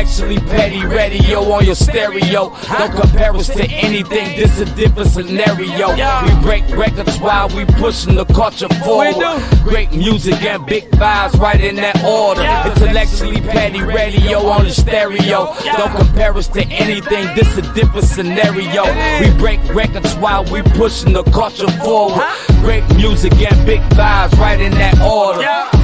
Intellectually petty radio on your stereo. Don't compare us to anything, this a different scenario. We break records while we pushing the culture forward. Great music and big vibes right in that order. Intellectually petty radio on the stereo. Don't compare us to anything, this a different scenario. We break records while we pushing the culture forward. Great music and big vibes right in that order.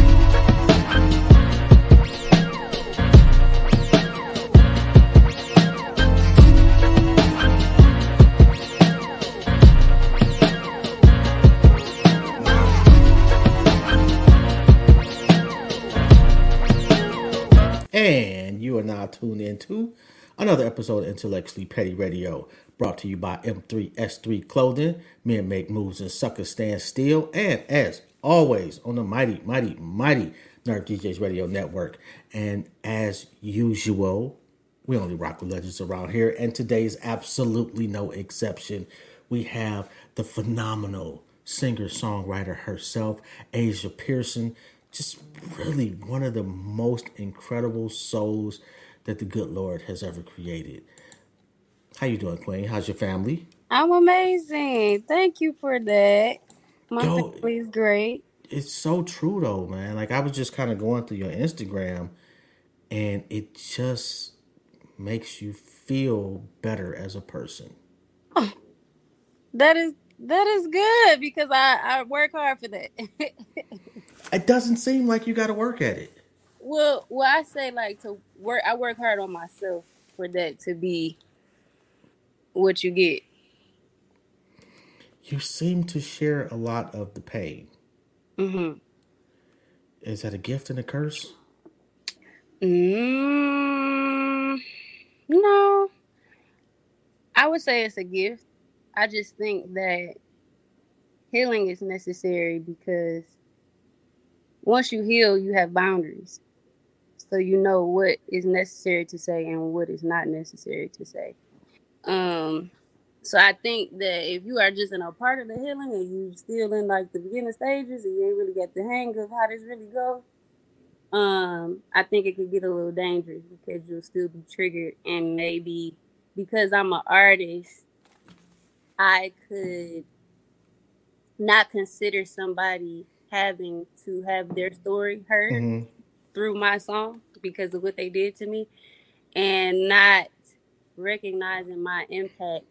And you are now tuned into another episode of Intellectually Petty Radio, brought to you by M3S3 Clothing, Men Make Moves and Suckers Stand Still, and as always on the mighty Nerd DJs Radio Network. And as usual, we only rock with legends around here, and today's absolutely no exception. We have the phenomenal singer-songwriter herself, Asia Pearson. Just really one of the most incredible souls that the good Lord has ever created. How you doing, Queen? How's your family? I'm amazing. Thank you for that. My family is great. It's so true, though, man. Like, I was just kind of going through your Instagram, and it just makes you feel better as a person. Oh, that is good, because I work hard for that. It doesn't seem like you got to work at it. Well, I say like to work. I work hard on myself for that to be what you get. You seem to share a lot of the pain. Mm-hmm. Is that a gift and a curse? No, I would say it's a gift. I just think that healing is necessary, because once you heal, you have boundaries. So you know what is necessary to say and what is not necessary to say. So I think that if you are just in a part of the healing and you still in like the beginning stages and you ain't really got the hang of how this really goes, I think it could get a little dangerous, because you'll still be triggered. And maybe because I'm an artist, I could not consider somebody having to have their story heard through my song because of what they did to me, and not recognizing my impact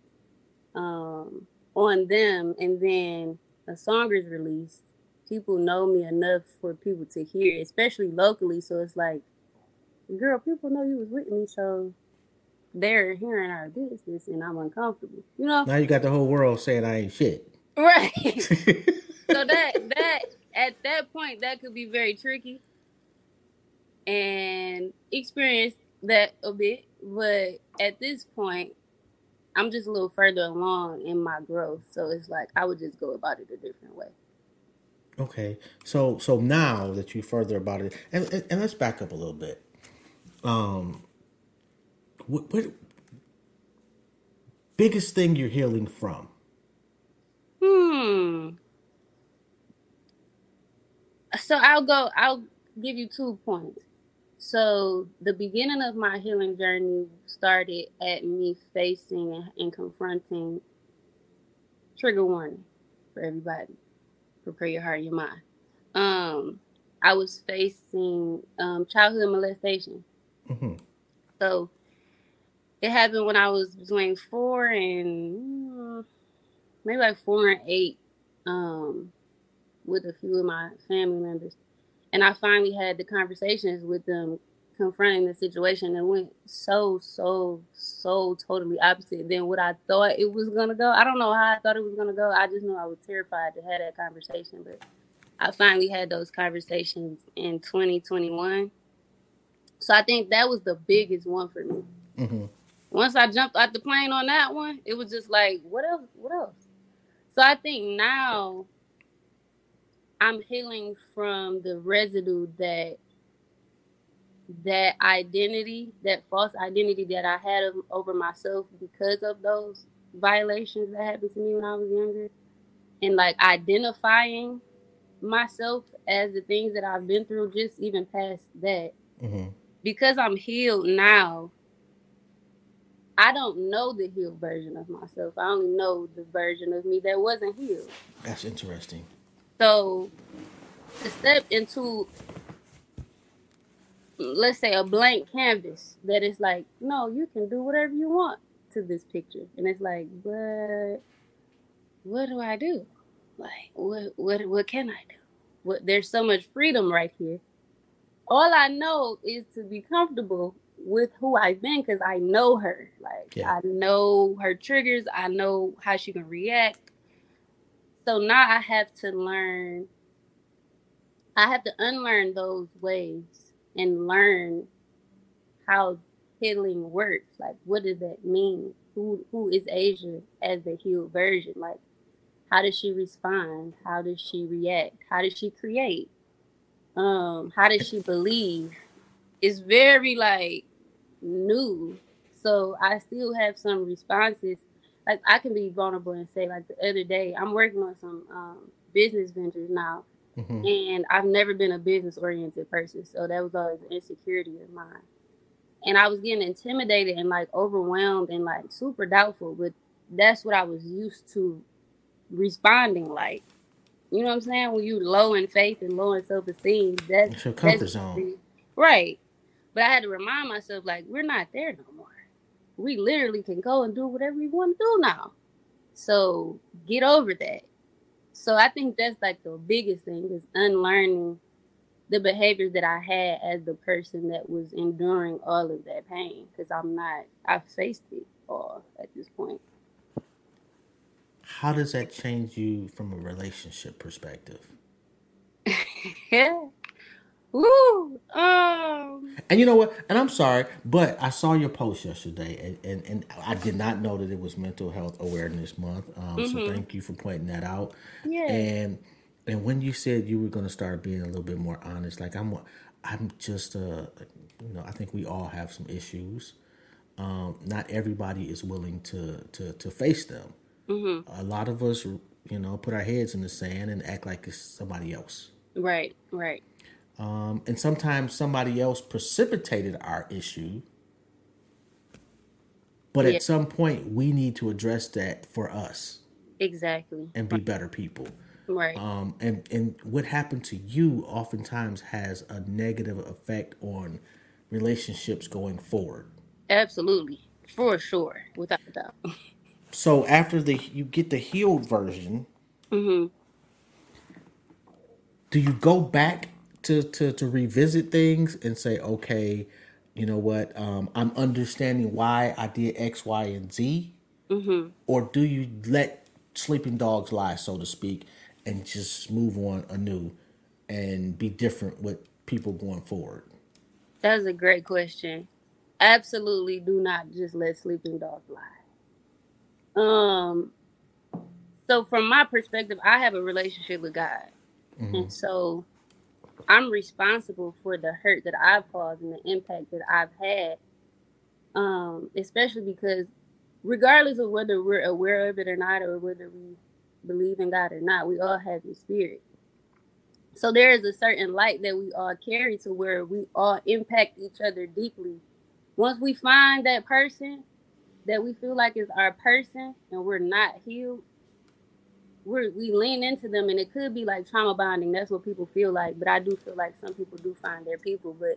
on them. And then a song is released, people know me enough for people to hear, especially locally. So it's like, girl, people know you was with me, so they're hearing our business, and I'm uncomfortable. You know. Now you got the whole world saying I ain't shit. Right. So that at that point, that could be very tricky, and experience that a bit. But at this point, I'm just a little further along in my growth. So it's like, I would just go about it a different way. Okay. So now that you're further about it, and let's back up a little bit. What biggest thing you're healing from? So I'll give you 2 points. So the beginning of my healing journey started at me facing and confronting, trigger warning for everybody, prepare your heart and your mind. I was facing childhood molestation. Mm-hmm. So it happened when I was between 4 and maybe like 4 and 8, with a few of my family members. And I finally had the conversations with them, confronting the situation, and went so totally opposite than what I thought it was going to go. I don't know how I thought it was going to go. I just know I was terrified to have that conversation. But I finally had those conversations in 2021. So I think that was the biggest one for me. Mm-hmm. Once I jumped out the plane on that one, it was just like, what else? So I think now I'm healing from the residue that identity, that false identity that I had over myself because of those violations that happened to me when I was younger, and like identifying myself as the things that I've been through, just even past that. Mm-hmm. because I'm healed now, I don't know the healed version of myself. I only know the version of me that wasn't healed. That's interesting. So to step into, let's say, a blank canvas that is like, no, you can do whatever you want to this picture. And it's like, but what do I do? Like, what can I do? There's so much freedom right here. All I know is to be comfortable with who I've been because I know her. Like, Yeah. I know her triggers. I know how she can react. So now I have to unlearn those ways and learn how healing works. Like, what does that mean? Who is Asia as the healed version? Like, how does she respond? How does she react? How does she create? How does she believe? It's very like new. So I still have some responses. Like, I can be vulnerable and say, like, the other day, I'm working on some business ventures now. Mm-hmm. And I've never been a business oriented person. So that was always an insecurity of mine. And I was getting intimidated and like overwhelmed and like super doubtful. But that's what I was used to responding like. You know what I'm saying? When you low in faith and low in self-esteem, It's your comfort zone. Right. But I had to remind myself, like, we're not there no more. We literally can go and do whatever we want to do now. So get over that. So I think that's like the biggest thing is unlearning the behaviors that I had as the person that was enduring all of that pain. Because I've faced it all at this point. How does that change you from a relationship perspective? Yeah. Woo! And you know what? And I'm sorry, but I saw your post yesterday, and I did not know that it was Mental Health Awareness Month. So thank you for pointing that out. Yeah. And when you said you were going to start being a little bit more honest, like I'm just I think we all have some issues. Not everybody is willing to face them. A lot of us, put our heads in the sand and act like it's somebody else. Right. And sometimes somebody else precipitated our issue. But at some point, we need to address that for us. Exactly. And be better people. Right. And what happened to you oftentimes has a negative effect on relationships going forward. Absolutely. For sure. Without a doubt. So after you get the healed version, do you go back to revisit things and say, okay, you know what, I'm understanding why I did X, Y, and Z? Or do you let sleeping dogs lie, so to speak, and just move on anew and be different with people going forward? That's a great question. Absolutely do not just let sleeping dogs lie. So from my perspective, I have a relationship with God. And so I'm responsible for the hurt that I've caused and the impact that I've had. Especially because regardless of whether we're aware of it or not, or whether we believe in God or not, we all have the spirit. So there is a certain light that we all carry to where we all impact each other deeply. Once we find that person that we feel like is our person and we're not healed, we lean into them, and it could be like trauma bonding. That's what people feel like. But I do feel like some people do find their people. But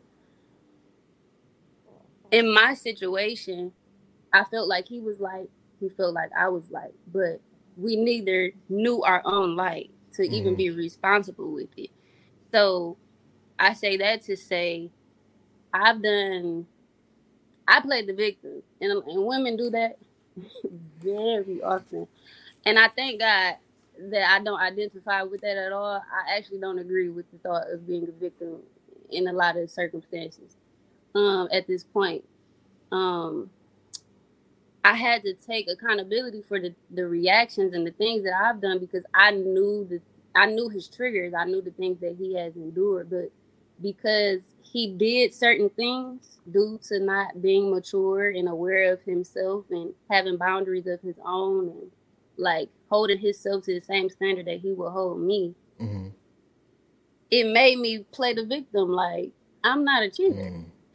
in my situation, I felt like he felt like I was light, but we neither knew our own light to even be responsible with it. So I say that to say I played the victim, and women do that very often. And I thank God that I don't identify with that at all. I actually don't agree with the thought of being a victim in a lot of circumstances. At this point, I had to take accountability for the reactions and the things that I've done, because I knew his triggers. I knew the things that he has endured, but because he did certain things due to not being mature and aware of himself and having boundaries of his own and like holding himself to the same standard that he will hold me, it made me play the victim. Like, I'm not a cheater.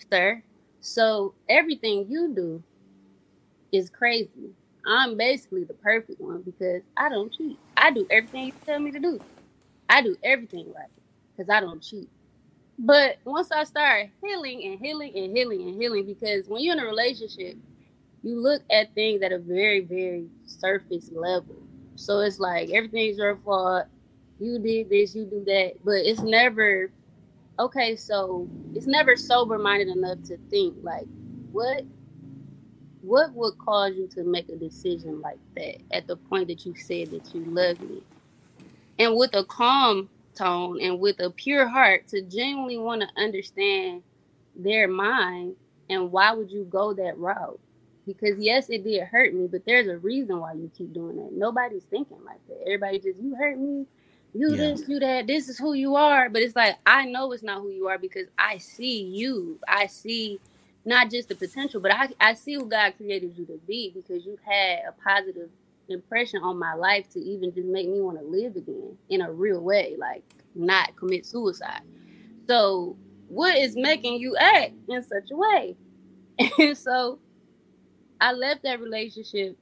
gangster. So everything you do is crazy. I'm basically the perfect one because I don't cheat. I do everything you tell me to do. I do everything right because I don't cheat. But once I start healing and healing and healing and healing, because when you're in a relationship, you look at things at a very, very surface level. So it's like everything's your fault. You did this, you do that. But it's never, okay, so it's never sober minded enough to think like, what would cause you to make a decision like that at the point that you said that you love me? And with a calm tone and with a pure heart to genuinely want to understand their mind, and why would you go that route? Because yes, it did hurt me, but there's a reason why you keep doing that. Nobody's thinking like that. Everybody just, you hurt me, you this, you that, this is who you are. But it's like, I know it's not who you are because I see you. I see not just the potential, but I see who God created you to be, because you've had a positive impression on my life to even just make me want to live again in a real way, like not commit suicide. So what is making you act in such a way? And so I left that relationship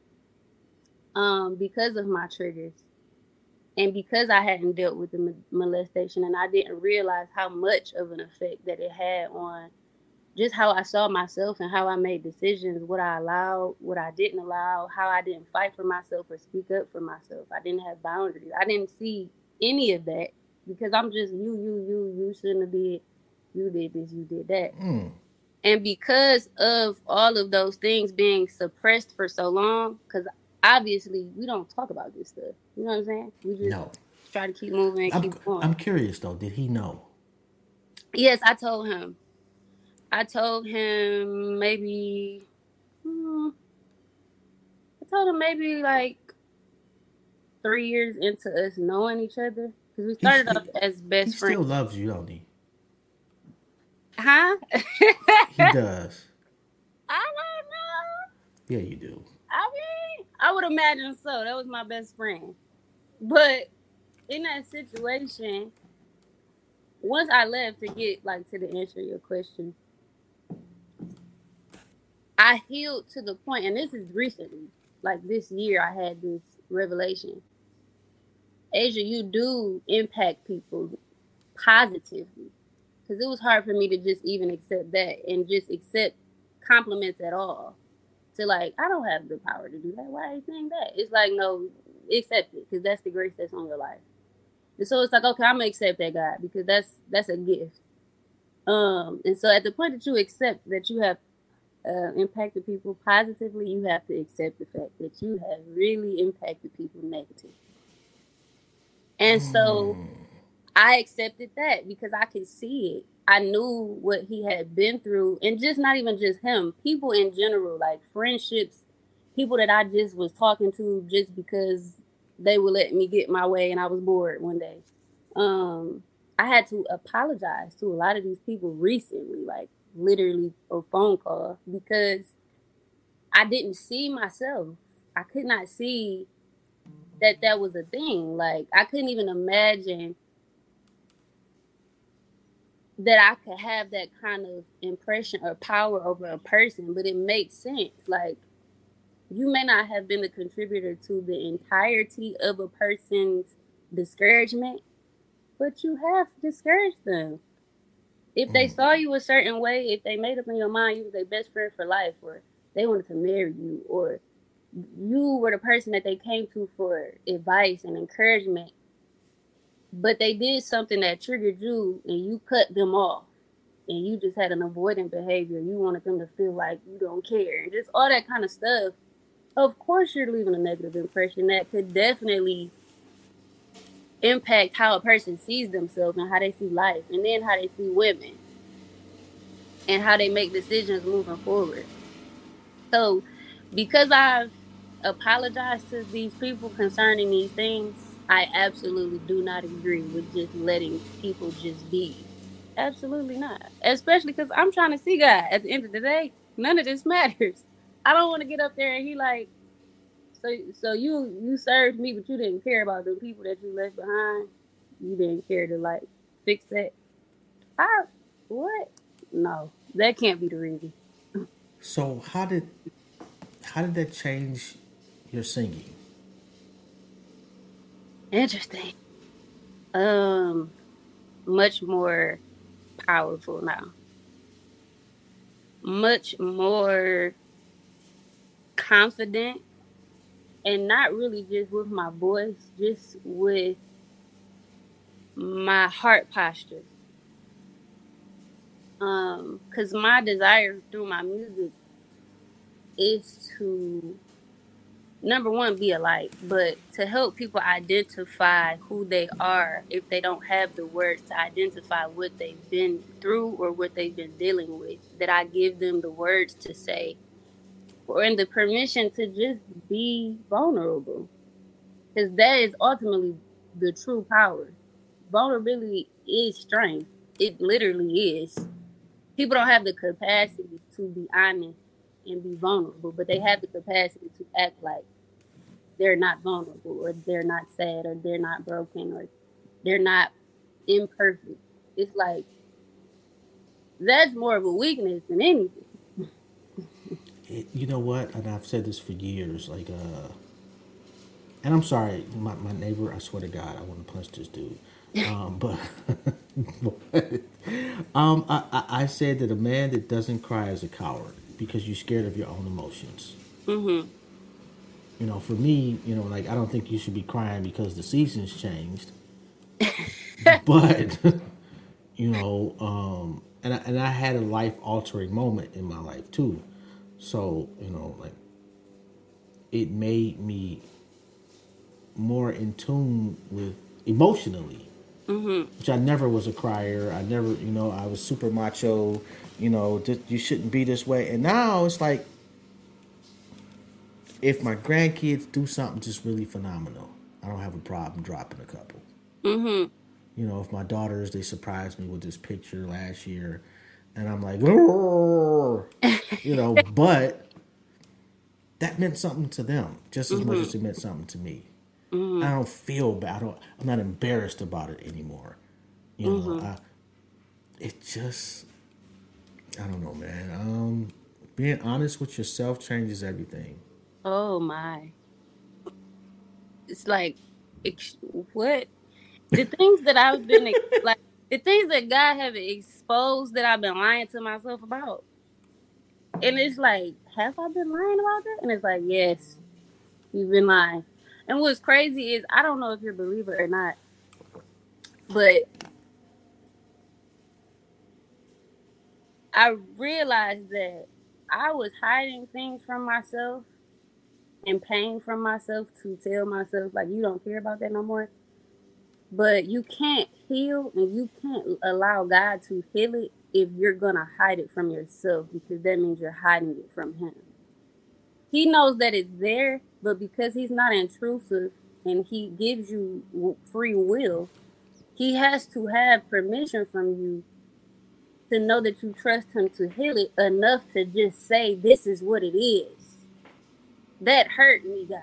because of my triggers and because I hadn't dealt with the molestation, and I didn't realize how much of an effect that it had on just how I saw myself and how I made decisions, what I allowed, what I didn't allow, how I didn't fight for myself or speak up for myself. I didn't have boundaries. I didn't see any of that because I'm just you shouldn't have did, you did this, you did that. And because of all of those things being suppressed for so long, because obviously we don't talk about this stuff. You know what I'm saying? We just try to keep moving and keep going. I'm curious though, did he know? Yes, I told him. I told him maybe like 3 years into us knowing each other, because we started off as best friends. He still loves you, don't he? Huh? He does. I don't know. Yeah, you do. I mean, I would imagine so. That was my best friend. But in that situation, once I left, to get like to the answer to your question, I healed to the point, and this is recently, like this year, I had this revelation. Asia, you do impact people positively, because it was hard for me to just even accept that and just accept compliments at all. To like, I don't have the power to do that. Why are you saying that? It's like, no, accept it, because that's the grace that's on your life. And so it's like, okay, I'm gonna accept that, God, because that's a gift. And so at the point that you accept that you have impacted people positively, you have to accept the fact that you have really impacted people negatively. And so I accepted that because I could see it. I knew what he had been through, and just not even just him, people in general, like friendships, people that I just was talking to just because they would let me get my way and I was bored one day. I had to apologize to a lot of these people recently, like literally a phone call, because I didn't see myself. I could not see that was a thing. Like, I couldn't even imagine that I could have that kind of impression or power over a person, but it makes sense. Like, you may not have been a contributor to the entirety of a person's discouragement, but you have discouraged them. If they saw you a certain way, if they made up in your mind you were their best friend for life, or they wanted to marry you, or you were the person that they came to for advice and encouragement, but they did something that triggered you and you cut them off and you just had an avoidant behavior, you wanted them to feel like you don't care and just all that kind of stuff, of course you're leaving a negative impression that could definitely impact how a person sees themselves and how they see life, and then how they see women and how they make decisions moving forward. So because I've apologized to these people concerning these things, I absolutely do not agree with just letting people just be. Absolutely not. Especially because I'm trying to see God. At the end of the day, none of this matters. I don't want to get up there and he like, so you served me, but you didn't care about the people that you left behind. You didn't care to like fix that. What? No. That can't be the reason. So how did that change your singing? Interesting. Um, much more powerful now. Much more confident, and not really just with my voice, just with my heart posture. Cause my desire through my music is to, number one, be a light, but to help people identify who they are if they don't have the words to identify what they've been through or what they've been dealing with. That I give them the words to say, or in the permission to just be vulnerable, because that is ultimately the true power. Vulnerability is strength. It literally is. People don't have the capacity to be honest and be vulnerable, but they have the capacity to act like they're not vulnerable, or they're not sad, or they're not broken, or they're not imperfect. It's like that's more of a weakness than anything. You know what? And I've said this for years. Like, and I'm sorry, my neighbor. I swear to God, I want to punch this dude. But, I said that a man that doesn't cry is a coward because you're scared of your own emotions. Mm-hmm. You know, for me, you know, like I don't think you should be crying because the seasons changed. But you know, and I had a life altering moment in my life too. So you know, like it made me more in tune with emotionally, which I never was a crier. I never, you know, I was super macho. You know, you shouldn't be this way. And now it's like, if my grandkids do something just really phenomenal, I don't have a problem dropping a couple. Mm-hmm. You know, if my daughters, they surprised me with this picture last year, and I'm like, "Roar," you know, but that meant something to them just as much as it meant something to me. I don't feel bad. I'm not embarrassed about it anymore. You know, it just, I don't know, man. Being honest with yourself changes everything. Oh my. It's like, what? The things that I've been, like, the things that God have exposed that I've been lying to myself about. And it's like, have I been lying about that? And it's like, yes, you've been lying. And what's crazy is, I don't know if you're a believer or not, but I realized that I was hiding things from myself and pain from myself to tell myself, like, you don't care about that no more. But you can't heal and you can't allow God to heal it if you're going to hide it from yourself, because that means you're hiding it from Him. He knows that it's there, but because He's not intrusive and He gives you free will, He has to have permission from you to know that you trust Him to heal it enough to just say, this is what it is. That hurt me, God.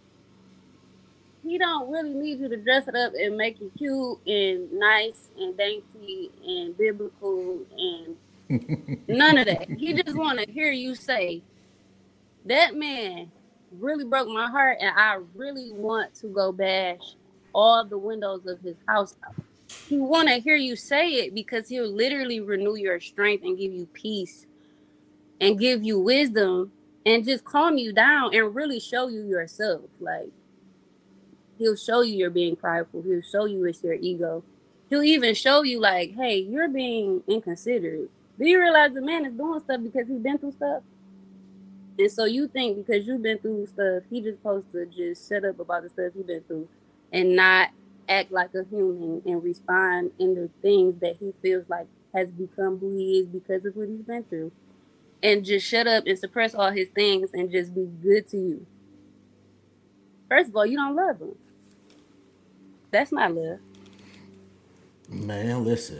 He don't really need you to dress it up and make it cute and nice and dainty and biblical and none of that. He just want to hear you say, that man really broke my heart, and I really want to go bash all the windows of his house out. He want to hear you say it because he'll literally renew your strength and give you peace and give you wisdom and just calm you down and really show you yourself. Like, he'll show you you're being prideful. He'll show you it's your ego. He'll even show you, like, hey, you're being inconsiderate. Do you realize the man is doing stuff because he's been through stuff? And so you think because you've been through stuff, he just supposed to just shut up about the stuff you've been through and not act like a human and respond in the things that he feels like has become who he is because of what he's been through. And just shut up and suppress all his things and just be good to you. First of all, you don't love him. That's not love. Man, listen.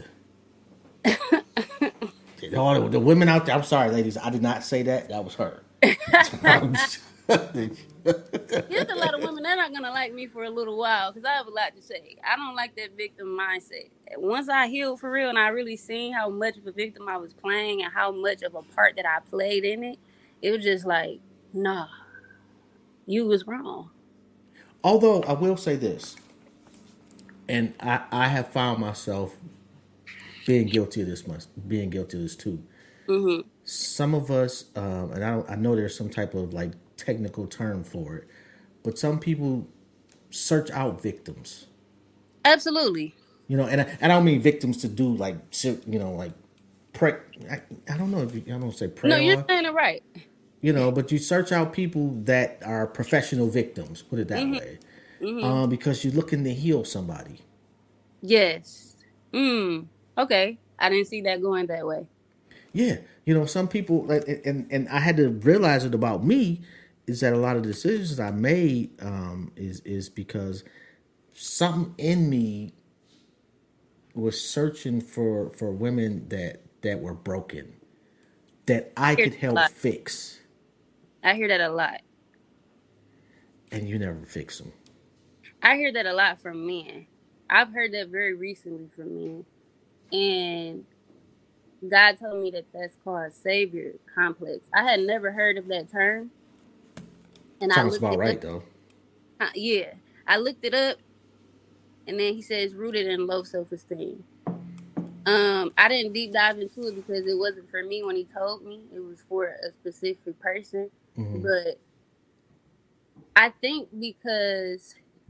All the women out there, I'm sorry, ladies. I did not say that. That was her. There's a lot of women that are not gonna like me for a little while because I have a lot to say. I don't like that victim mindset. Once I healed for real and I really seen how much of a victim I was playing and how much of a part that I played in it, it was just like, nah, you was wrong. Although I will say this, and I have found myself being guilty of this being guilty of this too. Mm-hmm. Some of us, and I know there's some type of like technical term for it, but some people search out victims. Absolutely. You know, and I don't mean victims to do like, you know, like prey. I don't know if I don't say prey. No, you're saying it right. You know, but you search out people that are professional victims. Put it that Mm-hmm. way, Mm-hmm. because you're looking to heal somebody. Yes. Okay. I didn't see that going that way. Yeah, you know, some people, and I had to realize it about me, is that a lot of the decisions I made is because something in me was searching for women that were broken, that I could help fix. I hear that a lot. And you never fix them. I hear that a lot from men. I've heard that very recently from men. And God told me that that's called savior complex. I had never heard of that term. And Sounds about right, though. Yeah. I looked it up. And then he says rooted in low self-esteem. I didn't deep dive into it because it wasn't for me when he told me. It was for a specific person. Mm-hmm. But I think because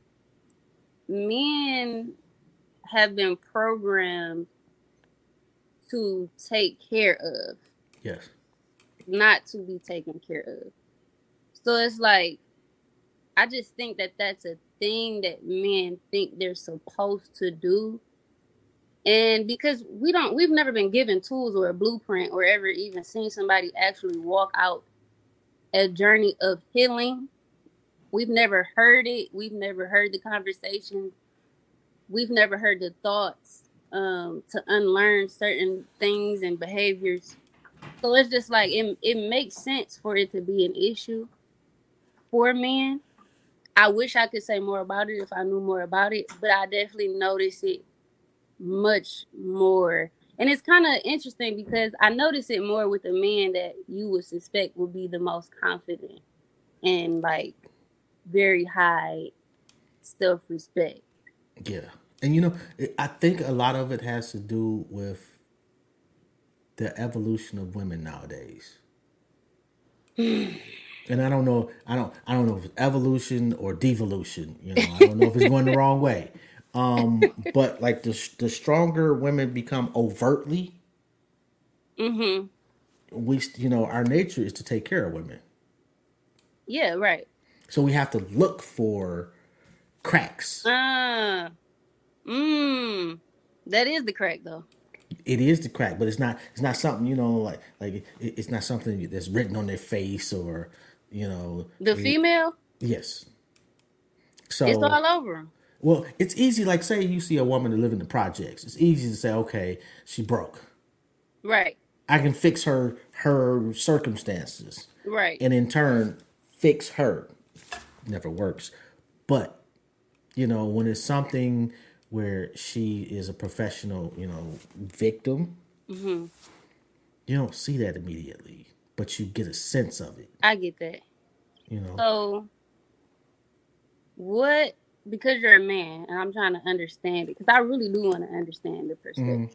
men have been programmed to take care of. Yes. Not to be taken care of. So it's like, I just think that that's a thing that men think they're supposed to do. And because we've never been given tools or a blueprint or ever even seen somebody actually walk out a journey of healing. We've never heard it. We've never heard the conversation. We've never heard the thoughts to unlearn certain things and behaviors. So it's just like, it makes sense for it to be an issue for men. I wish I could say more about it if I knew more about it, but I definitely notice it much more. And it's kind of interesting because I notice it more with the men that you would suspect would be the most confident and like very high self-respect. Yeah. And you know, I think a lot of it has to do with the evolution of women nowadays. And I don't know if it's evolution or devolution. You know, I don't know if it's going the wrong way. But like the stronger women become overtly, we, you know, our nature is to take care of women. Yeah, right. So we have to look for cracks. That is the crack, though. It is the crack, but it's not something, you know, like it's not something that's written on their face or, you know. The female? Yes. So it's all over them. Well, it's easy. Like, say you see a woman that live in the projects. It's easy to say, okay, she broke. Right. I can fix her circumstances. Right. And in turn, fix her. Never works. But, you know, when it's something where she is a professional, you know, victim, you don't see that immediately, but you get a sense of it. I get that. You know. So, because you're a man, and I'm trying to understand it, because I really do want to understand the perspective.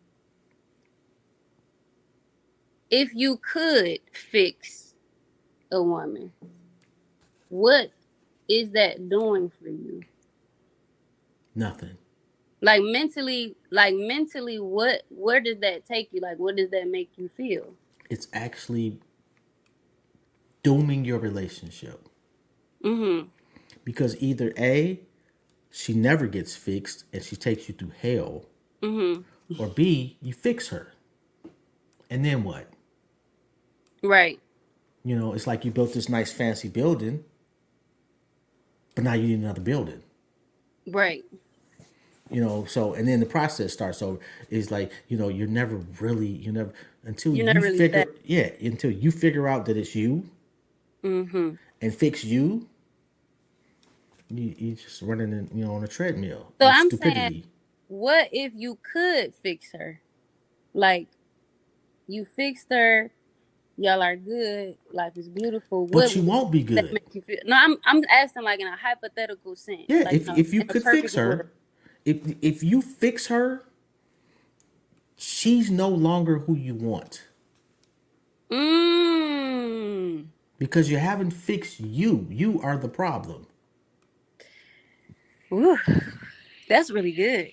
If you could fix a woman, what is that doing for you? Nothing. Like mentally, where does that take you? Like, what does that make you feel? It's actually dooming your relationship. Because either A, she never gets fixed and she takes you through hell, or B, you fix her. And then what? Right. You know, it's like you built this nice fancy building, but now you need another building. Right. You know, so, and then the process starts over. It's like, you know, until you figure out that it's you, Mm-hmm. and fix you, you just running on a treadmill So with I'm saying, stupidity. what if you could fix her? Like, you fixed her, y'all are good, life is beautiful. But What you would won't be that good. make you feel? No, I'm asking like in a hypothetical sense, Yeah, like if you in a could fix perfect world. her, if you fix her, she's no longer who you want Mm. because you haven't fixed you. You are the problem. Ooh, that's really good.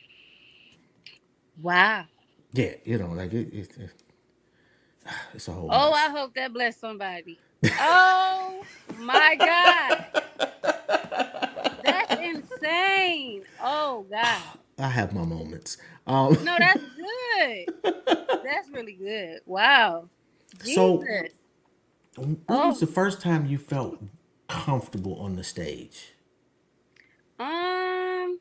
Wow. Yeah, like it's a whole Oh, I mess. hope that blessed somebody. Oh my God. That's insane. Oh God. I have my moments. No, that's good. That's really good. Wow. So, Jesus. when was Oh. the first time you felt comfortable on the stage? Um,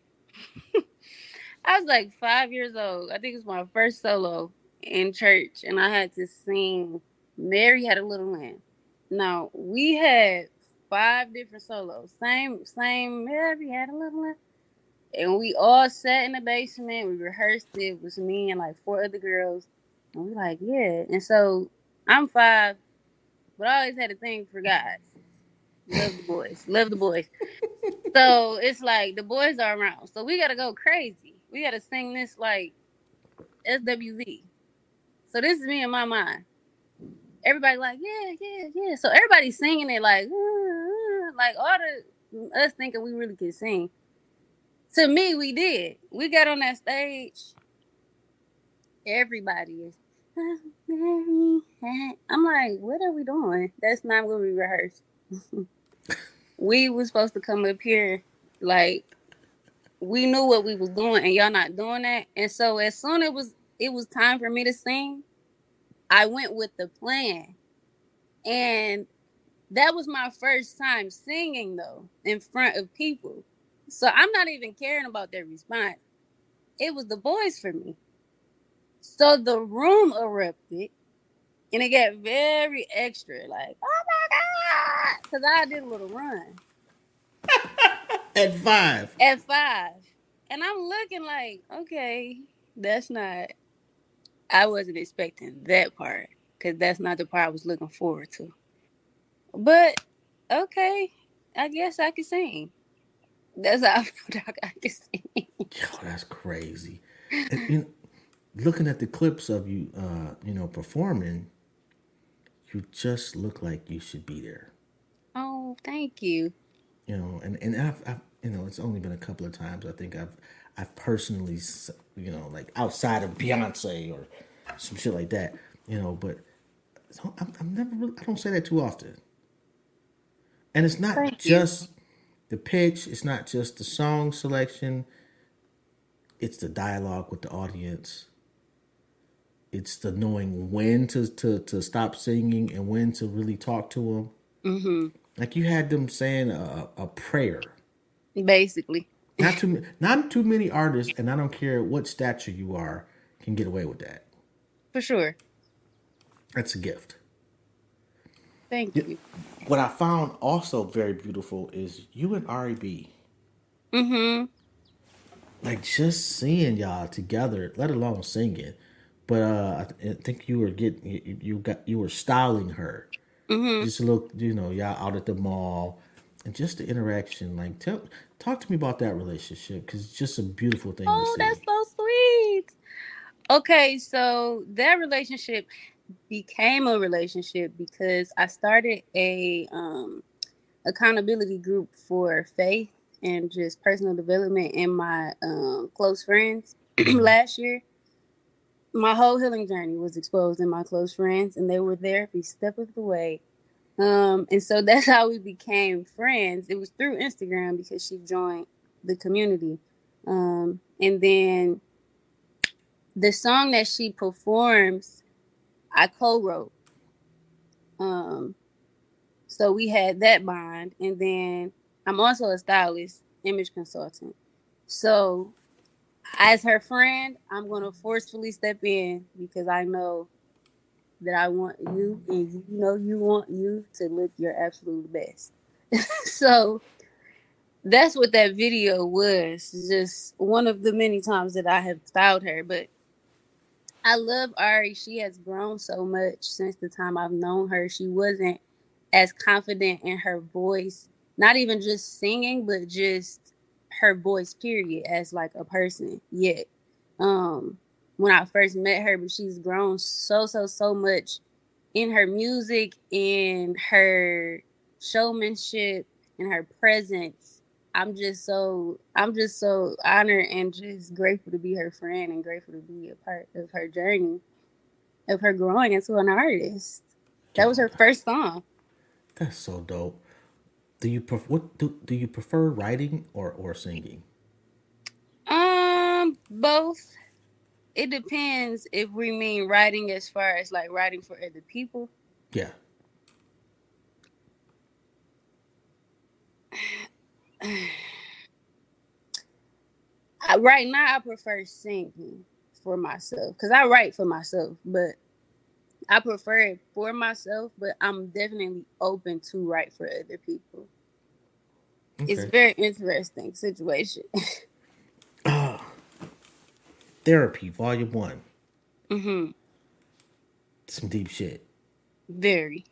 I was like 5 years old. I think it was my first solo in church, and I had to sing Mary Had a Little Lamb. Now, we had 5 different solos. Same Mary Had a Little Lamb. And we all sat in the basement. We rehearsed it. It was me and like 4 other girls. And we like, yeah. And so I'm 5, but I always had a thing for guys. Love the boys. Love the boys. So it's like the boys are around. So we gotta go crazy. We gotta sing this like SWV. So this is me in my mind. Everybody like, yeah. So everybody's singing it like all the us thinking we really could sing. To me, we did. We got on that stage. Everybody is. I'm like, what are we doing? That's not what we rehearsed. We was supposed to come up here like we knew what we was doing, and y'all not doing that. And so as soon as it was time for me to sing, I went with the plan, and that was my first time singing though in front of people. So I'm not even caring about their response. It was the boys for me. So the room erupted, and it got very extra, like, oh my God, because I did a little run At 5. at 5. And I'm looking like, okay, that's not, I wasn't expecting that part, because that's not the part I was looking forward to. But, okay, I guess I can sing. That's how I can sing. Yo, that's crazy. And, looking at the clips of you, performing, you just look like you should be there. Oh, thank you. And I've it's only been a couple of times I think I've personally, like outside of Beyonce or some shit like that, but I'm never really, I don't say that too often. And it's not Thank you. just the pitch, it's not just the song selection, it's the dialogue with the audience. It's the knowing when to stop singing and when to really talk to them. Mm-hmm. Like you had them saying a prayer. Basically. Not too many artists, and I don't care what stature you are, can get away with that. For sure. That's a gift. Thank you. What I found also very beautiful is you and R.E.B. Mm-hmm. Like just seeing y'all together, let alone singing. But I think you were you were styling her. Mm-hmm. Just a little, y'all out at the mall, and just the interaction. Like, talk to me about that relationship because it's just a beautiful thing to see. That's so sweet. Okay, so that relationship became a relationship because I started a accountability group for faith and just personal development in my close friends last year. My whole healing journey was exposed in my close friends, and they were there every step of the way. And so that's how we became friends. It was through Instagram because she joined the community. And then the song that she performs, I co-wrote. So we had that bond. And then I'm also a stylist, image consultant. So as her friend, I'm going to forcefully step in because I know that I want you, and you know you want you to look your absolute best. So that's what that video was. Just one of the many times that I have styled her. But I love Ari. She has grown so much since the time I've known her. She wasn't as confident in her voice, not even just singing, but just her voice, period, as like a person yet. When I first met her, but she's grown so much in her music, in her showmanship, in her presence. I'm just so honored and just grateful to be her friend and grateful to be a part of her journey of her growing into an artist. That was her first song. That's so dope. Do you prefer writing or singing? Both. It depends if we mean writing as far as like writing for other people. Yeah. Right now, I prefer singing for myself because I write for myself, but I prefer it for myself. But I'm definitely open to write for other people. Okay. It's a very interesting situation. Therapy, Volume 1. Mm-hmm. Some deep shit. Very.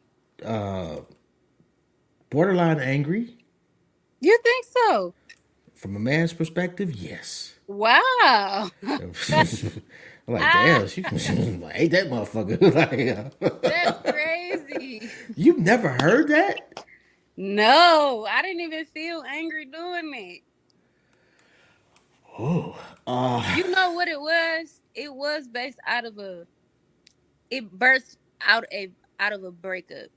Borderline angry. You think so? From a man's perspective, yes. Wow. I'm like, damn, she ate that motherfucker. That's crazy. You've never heard that? No, I didn't even feel angry doing it. Oh, You know what it was? It was based out of it birthed out of a breakup.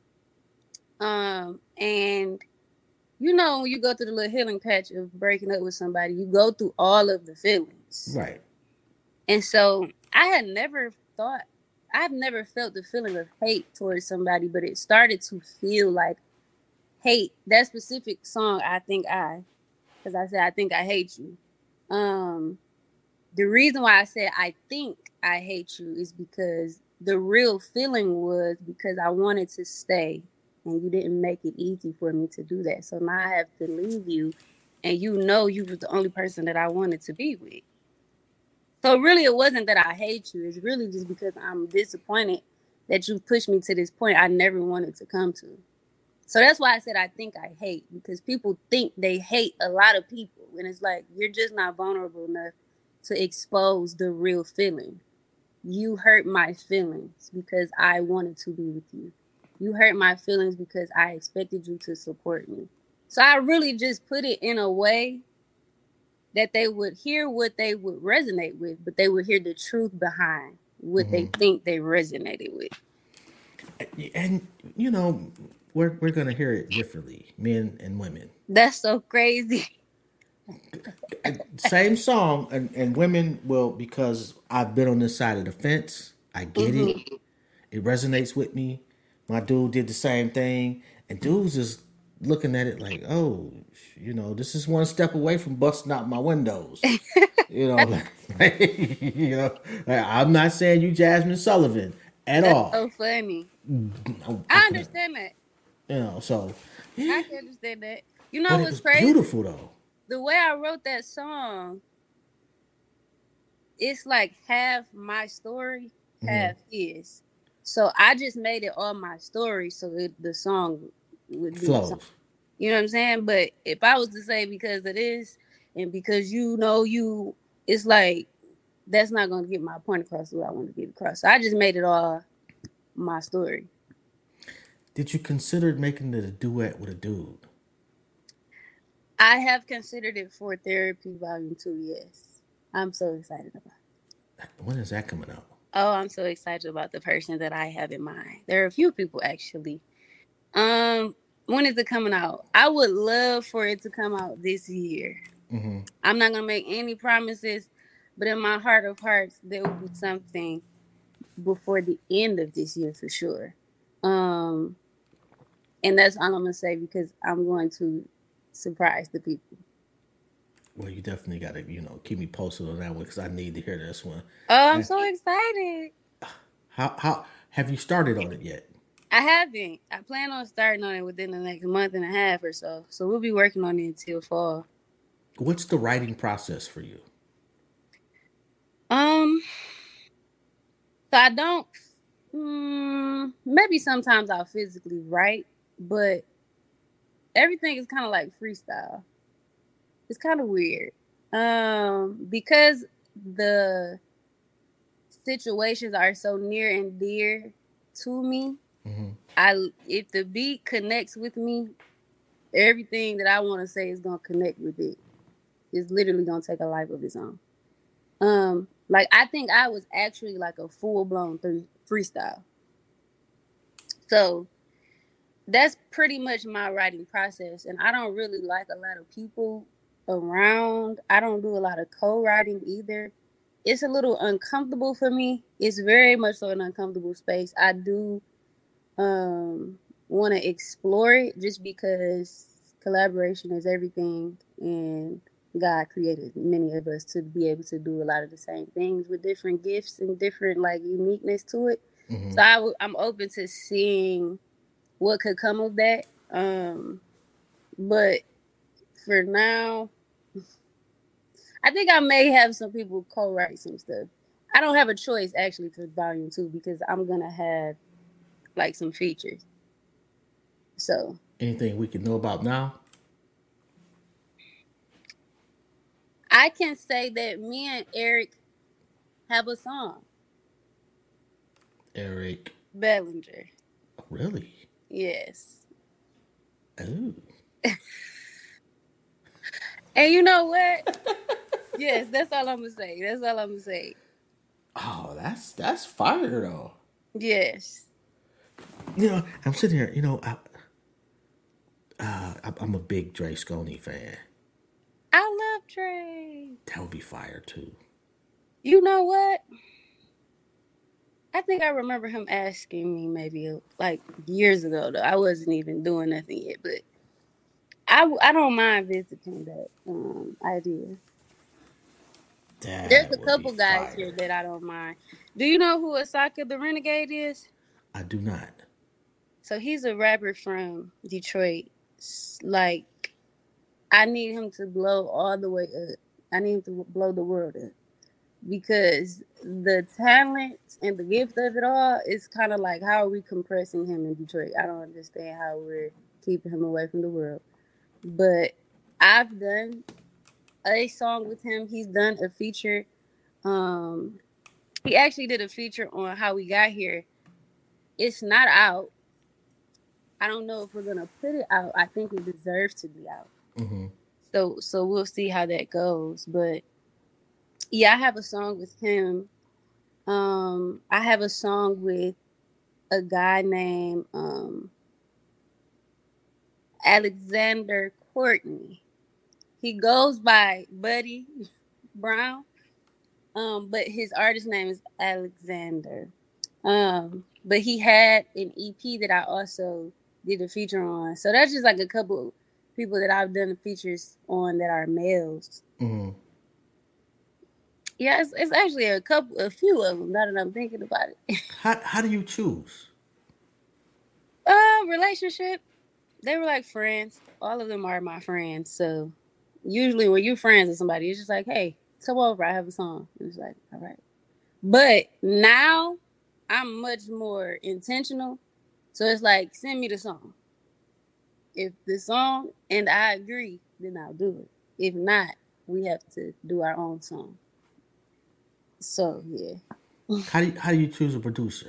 And you know when you go through the little healing patch of breaking up with somebody, you go through all of the feelings. right. And so I've never felt the feeling of hate towards somebody, but it started to feel like hate. That specific song, because I said I think I hate you. The reason why I said I think I hate you is because the real feeling was because I wanted to stay and you didn't make it easy for me to do that. So now I have to leave you, and you know you was the only person that I wanted to be with. So really it wasn't that I hate you. It's really just because I'm disappointed that you pushed me to this point I never wanted to come to. So that's why I said I think I hate, because people think they hate a lot of people. And it's like, you're just not vulnerable enough to expose the real feeling. You hurt my feelings because I wanted to be with you. You hurt my feelings because I expected you to support me. So I really just put it in a way that they would hear what they would resonate with, but they would hear the truth behind what they think they resonated with. And you know, we're gonna hear it differently, men and women. That's so crazy. Same song, and women will, because I've been on this side of the fence. I get it. It resonates with me. My dude did the same thing, and dudes just looking at it like, oh, you know, this is one step away from busting out my windows. You know, you know, like, I'm not saying you Jasmine Sullivan at That's all. so funny. I understand that. You know, so I can understand that. You know but it what's was crazy? beautiful though. The way I wrote that song, it's like half my story, half his. So I just made it all my story, so the song would be Flows. you know what I'm saying? But if I was to say because of this and because you know you, it's like that's not gonna get my point across what I want to get across. So I just made it all my story. Did you consider making it a duet with a dude? I have considered it for Therapy Volume 2, yes. I'm so excited about it. When is that coming out? Oh, I'm so excited about the person that I have in mind. There are a few people actually. When is it coming out? I would love for it to come out this year. I'm not gonna make any promises, but in my heart of hearts, there will be something before the end of this year for sure. And that's all I'm gonna say because I'm going to surprise the people. Well, you definitely got to, you know, keep me posted on that one because I need to hear this one. Oh, I'm so excited. How Have you started on it yet? I haven't. I plan on starting on it within the next month and a half or so. So we'll be working on it until fall. What's the writing process for you? Um, so I don't. Maybe sometimes I'll physically write, but everything is kind of like freestyle. It's kind of weird. Because the situations are so near and dear to me. If the beat connects with me, everything that I want to say is gonna connect with it. It's literally gonna take a life of its own. Like I think I was actually like a full blown freestyle. So that's pretty much my writing process, and I don't really like a lot of people around. I don't do a lot of co-writing either. It's a little uncomfortable for me. It's very much so an uncomfortable space. I do want to explore it just because collaboration is everything, and God created many of us to be able to do a lot of the same things with different gifts and different like uniqueness to it. So I'm open to seeing what could come of that. But for now, I think I may have some people co-write some stuff. I don't have a choice actually for volume 2 because I'm gonna have like some features. So Anything we can know about now? I can say that me and Eric have a song. Eric Bellinger. Really? Yes. Oh. And you know what? Yes, that's all I'm gonna say. That's all I'm gonna say. Oh, that's fire though. Yes. You know, I'm sitting here. You know, I'm a big Dre Sconey fan. I love Dre. That would be fire too. You know what? I think I remember him asking me maybe like years ago though. I wasn't even doing nothing yet, but I don't mind visiting that idea. There's a couple guys here that I don't mind. Do you know who Asaka the Renegade is? I do not. So he's a rapper from Detroit. Like, I need him to blow all the way up. I need him to blow the world up. Because the talent and the gift of it all is kind of like, how are we compressing him in Detroit? I don't understand how we're keeping him away from the world. But I've done a song with him. He's done a feature. He actually did a feature on How We Got Here. It's not out. I don't know if we're gonna put it out. I think it deserves to be out. So we'll see how that goes. But yeah, I have a song with him. I have a song with a guy named Alexander Courtney. He goes by Buddy Brown, but his artist name is Alexander. But he had an EP that I also did a feature on. So that's just like a couple people that I've done the features on that are males. Yeah, it's actually a few of them. Now that I'm thinking about it. How do you choose? Relationship. They were like friends. All of them are my friends. So usually when you're friends with somebody, it's just like, hey, come over. I have a song. And it's like, all right. But now I'm much more intentional. So it's like, send me the song. If the song and I agree, then I'll do it. If not, we have to do our own song. So yeah. How do you choose a producer?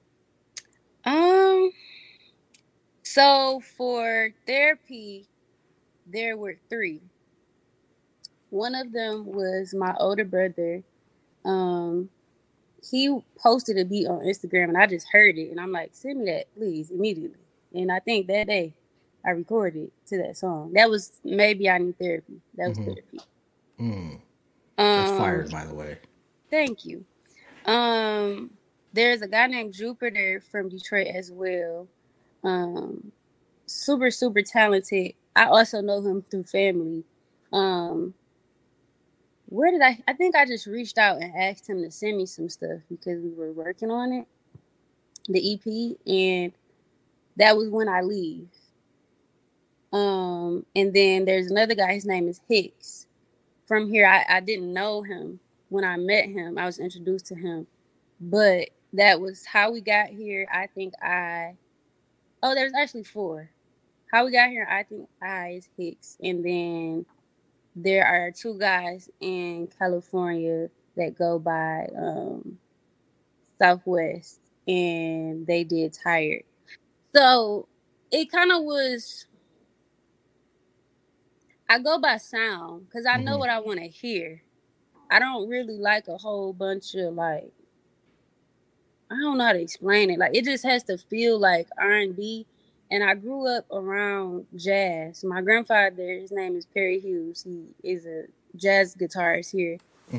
So for therapy, there were 3. One of them was my older brother. He posted a beat on Instagram and I just heard it and I'm like, send me that, please, immediately. And I think that day I recorded to that song. That was Maybe I Need Therapy. That was therapy. That's fired, by the way. Thank you. There's a guy named Jupiter from Detroit as well. Super, super talented. I also know him through family. Where did I think I just reached out and asked him to send me some stuff because we were working on it. the EP, and that was When I Leave. And then there's another guy, his name is Hicks. From here, I didn't know him. When I met him, I was introduced to him. But that was How We Got Here. There's actually 4. How We Got Here, I Think I is Hicks. And then there are 2 guys in California that go by Southwest, and they did Tired. So it kind of was, I go by sound because I know what I want to hear. I don't really like a whole bunch of like, I don't know how to explain it. Like, it just has to feel like R&B. And I grew up around jazz. My grandfather, his name is Perry Hughes. He is a jazz guitarist here.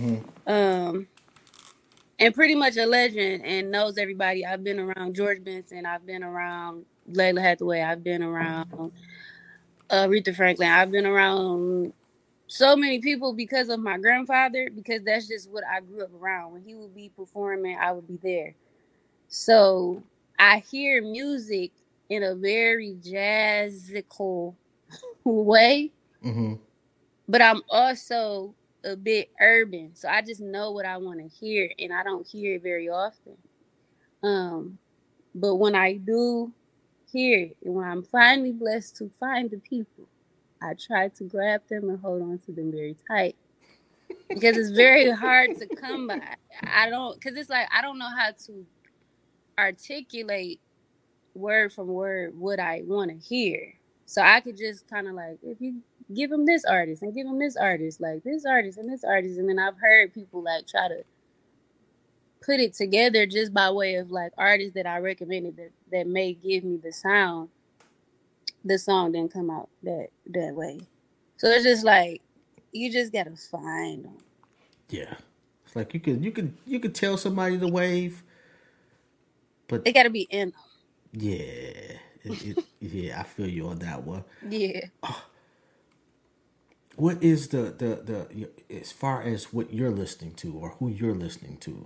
And pretty much a legend and knows everybody. I've been around George Benson. I've been around Layla Hathaway. I've been around Aretha Franklin. I've been around so many people because of my grandfather, because that's just what I grew up around. When he would be performing, I would be there. So I hear music in a very jazzical way, but I'm also a bit urban. So I just know what I want to hear, and I don't hear it very often. But when I do hear it, and when I'm finally blessed to find the people, I try to grab them and hold on to them very tight, because it's very hard to come by. Because it's like, I don't know how to articulate word from word what I want to hear. So I could just kind of like, if you give them this artist and give them this artist, like this artist and this artist. And then I've heard people like try to put it together just by way of like artists that I recommended that may give me the sound. The song didn't come out that way. So it's just like, you just gotta find them. Yeah. It's like you could tell somebody to wave, but they gotta be in them. Yeah. Yeah, I feel you on that one. Yeah. What is the as far as what you're listening to or who you're listening to?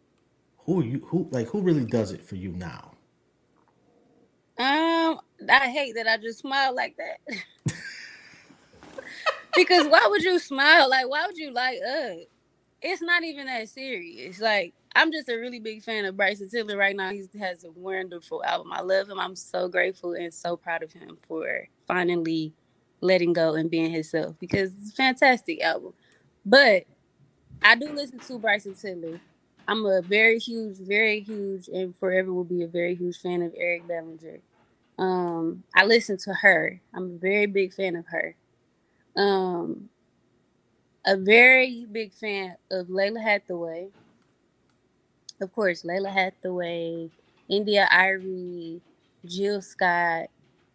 Who really does it for you now? I hate that I just smile like that. Because why would you smile? Like, why would you like it's not even that serious. Like, I'm just a really big fan of Bryson Tiller right now. He has a wonderful album. I love him. I'm so grateful and so proud of him for finally letting go and being himself, because it's a fantastic album. But I do listen to Bryson Tiller. I'm a very huge, and forever will be a very huge fan of Eric Bellinger. I listen to her. I'm a very big fan of her. A very big fan of Layla Hathaway. Of course, Layla Hathaway, India.Arie, Jill Scott,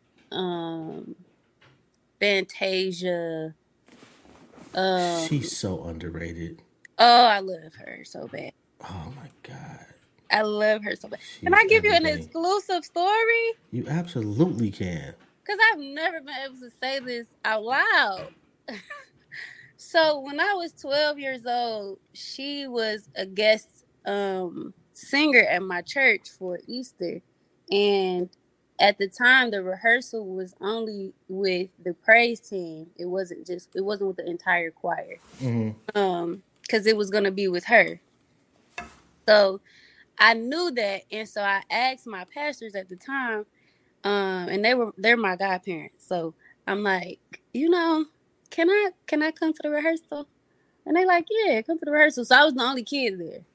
Fantasia. She's so underrated. Oh, I love her so bad. Oh my God. I love her so bad. Can I give you an exclusive story? You absolutely can. Because I've never been able to say this out loud. So when I was 12 years old, she was a guest singer at my church for Easter. And at the time, the rehearsal was only with the praise team. It wasn't with the entire choir. Because it was going to be with her. So I knew that. And so I asked my pastors at the time, and they're my godparents. So I'm like, can I come to the rehearsal? And they like, yeah, come to the rehearsal. So I was the only kid there.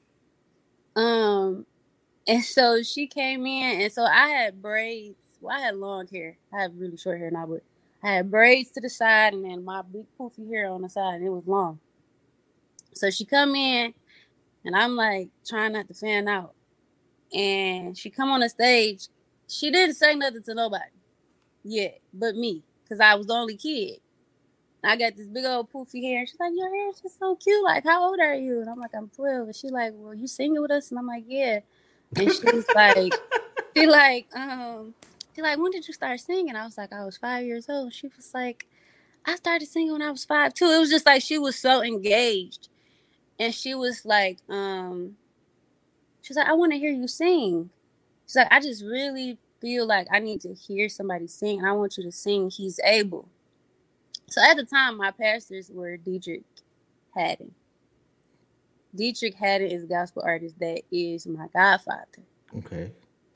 And so she came in, and so I had braids. Well, I had long hair. I have really short hair now, but I had braids to the side, and then my big poofy hair on the side, and it was long. So she come in, and I'm like trying not to fan out. And she come on the stage. She didn't say nothing to nobody yet, but me, because I was the only kid. I got this big old poofy hair. She's like, your hair is just so cute. Like, how old are you? And I'm like, I'm 12. And she's like, well, you singing with us? And I'm like, yeah. And she's like, when did you start singing? I was like, I was 5 years old. She was like, I started singing when I was 5 too. It was just like, she was so engaged. And she was like, I want to hear you sing. She's like, I just really feel like I need to hear somebody sing, and I want you to sing He's Able. So at the time, my pastors were Dietrich Haddon. Dietrich Haddon is a gospel artist that is my godfather. Okay.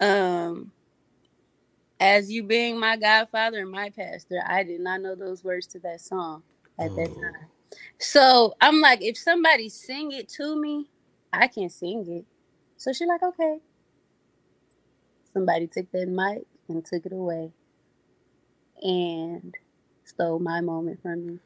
As you being my godfather and my pastor, I did not know those words to that song at that time. So I'm like, if somebody sing it to me, I can sing it. So she's like, okay. Somebody took that mic and took it away and stole my moment from me.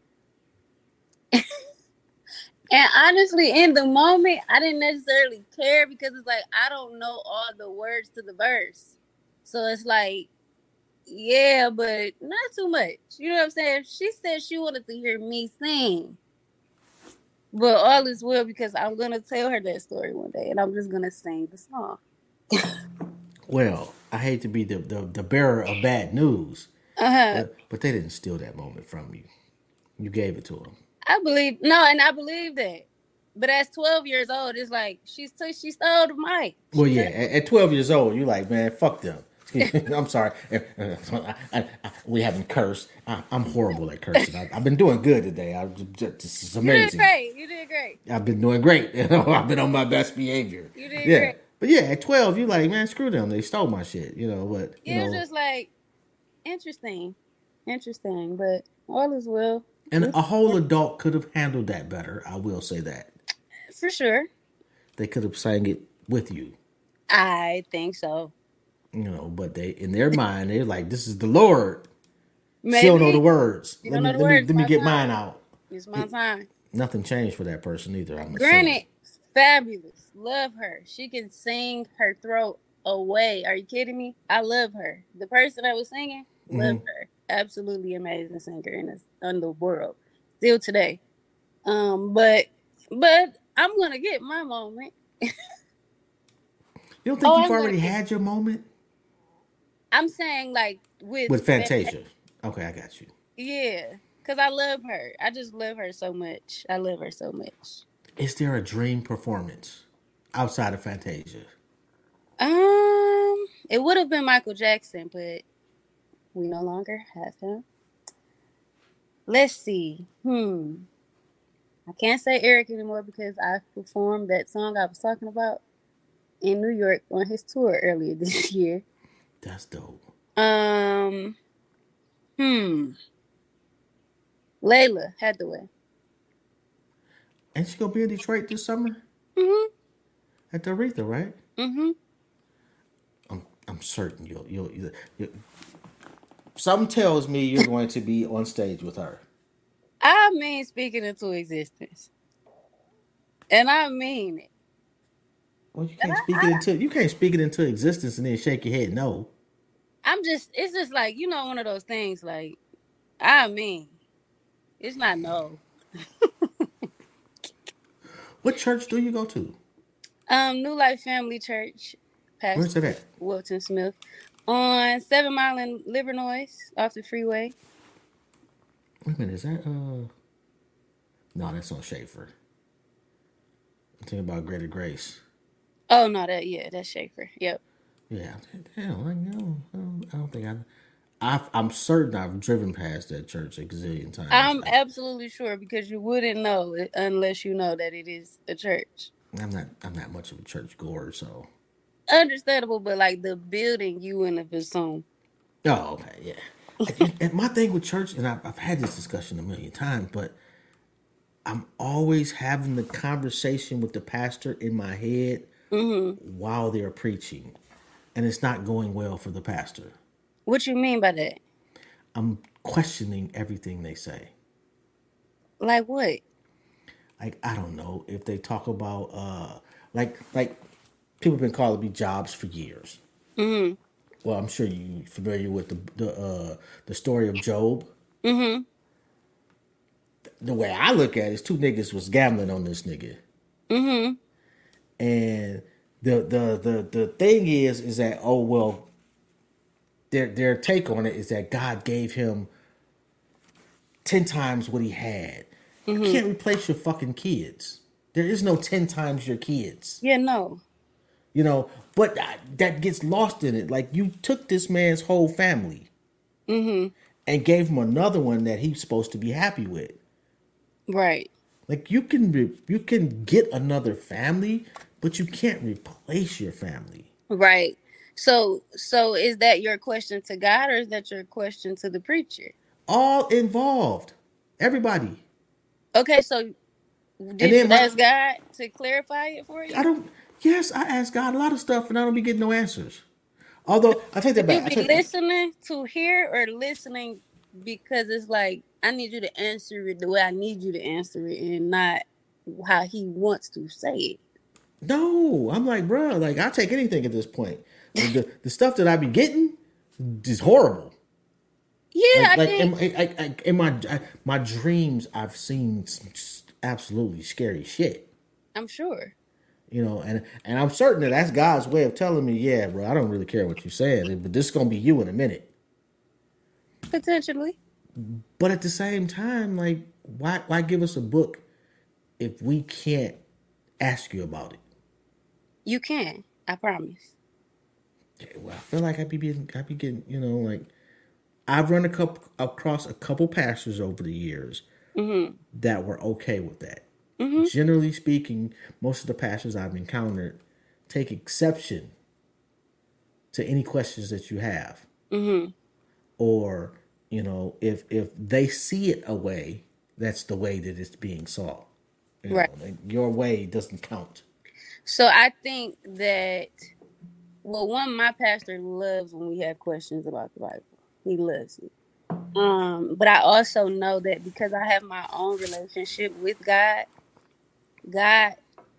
And honestly, in the moment, I didn't necessarily care because it's like, I don't know all the words to the verse. So it's like, yeah, but not too much. You know what I'm saying? She said she wanted to hear me sing. But all is well because I'm going to tell her that story one day and I'm just going to sing the song. Well, I hate to be the bearer of bad news, but they didn't steal that moment from you. You gave it to them. I believe that. But at 12 years old, it's like she stole the mic. Well, yeah, at 12 years old, you're like, man, fuck them. I'm sorry. We haven't cursed. I'm horrible at cursing. I've been doing good today. This is amazing. You did great. I've been doing great. I've been on my best behavior. You did great. But yeah, at 12, you're like, man, screw them. They stole my shit. But it was just like interesting. But all is well. And a whole adult could have handled that better. I will say that. For sure. They could have sang it with you. I think so. But they, in their mind, they're like, this is the Lord. Maybe. She don't know the words. Let me get mine out. It's my time. Nothing changed for that person either. Granted, fabulous. Love her. She can sing her throat away. Are you kidding me? I love her. The person that was singing, love her. Absolutely amazing singer in the world. Still today. But I'm gonna get my moment. You don't think you've already had your moment? I'm saying like with Fantasia. Okay, I got you. Yeah, because I love her. I just love her so much. I love her so much. Is there a dream performance outside of Fantasia? It would have been Michael Jackson, but we no longer have him. Let's see. I can't say Eric anymore because I performed that song I was talking about in New York on his tour earlier this year. That's dope. Layla Hathaway. Ain't she gonna be in Detroit this summer? At the Aretha, right? I'm certain you'll something tells me you're going to be on stage with her. I mean speaking into existence. And I mean it. Well, you can't speak it into existence and then shake your head no. It's just like, one of those things like, I mean, it's not no. What church do you go to? New Life Family Church. Pastor Where's it at? Wilton Smith. On 7 Mile in Livernois, off the freeway. Wait a minute, is that no, that's on Schaefer. I'm thinking about Greater Grace. Oh no, that's Schaefer. Yep. Yeah, damn, I don't think I'm certain I've driven past that church a gazillion times. I'm absolutely sure because you wouldn't know it unless you know that it is a church. I'm not much of a church goer, so understandable, but like the building you in the vicinity. Oh, okay, yeah. And my thing with church, and I've had this discussion a million times, but I'm always having the conversation with the pastor in my head while they're preaching, and it's not going well for the pastor. What you mean by that? I'm questioning everything they say. Like what? Like, I don't know if they talk about like people have been calling me Jobs for years. Well, I'm sure you're familiar with the story of Job. The way I look at it is two niggas was gambling on this nigga. And the thing is that, oh well, their take on it is that God gave him 10 times what he had. You can't replace your fucking kids. There is no 10 times your kids. Yeah, no. You know, but that gets lost in it. Like you took this man's whole family and gave him another one that he's supposed to be happy with. Right. Like you can get another family, but you can't replace your family. Right. So is that your question to God, or is that your question to the preacher? All involved, everybody. Okay, so And did you then ask God to clarify it for I you? don't. Yes, I ask God a lot of stuff, and I don't be getting no answers. Although I take that Would you back. I be take listening to hear, or listening because it's like I need you to answer it the way I need you to answer it, and not how he wants to say it? no. I'm like, bro, like I take anything at this point. The stuff that I be getting is horrible. Yeah, I Like think in my dreams, I've seen some absolutely scary shit. I'm sure. You know, and I'm certain that that's God's way of telling me, yeah, bro, I don't really care what you said, but this is gonna be you in a minute. Potentially. But at the same time, like, why give us a book if we can't ask you about it? You can. I promise. Well, I feel like I be getting, you know, like I've run across a couple pastors over the years that were okay with that. Generally speaking, most of the pastors I've encountered take exception to any questions that you have, or you know, if they see it a way, that's the way that it's being saw. You Right. know, like your way doesn't count. So I think that, well, one, my pastor loves when we have questions about the Bible. He loves it. But I also know that because I have my own relationship with God, God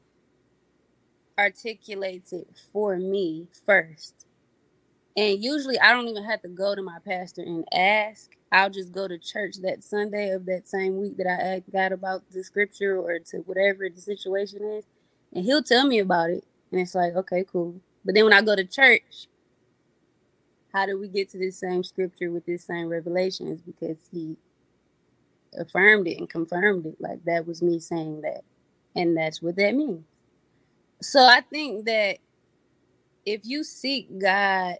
articulates it for me first. And usually I don't even have to go to my pastor and ask. I'll just go to church that Sunday of that same week that I asked God about the scripture or to whatever the situation is. And he'll tell me about it. And it's like, okay, cool. But then when I go to church, how do we get to this same scripture with this same revelation? Is because he affirmed it and confirmed it. Like that was me saying that. And that's what that means. So I think that if you seek God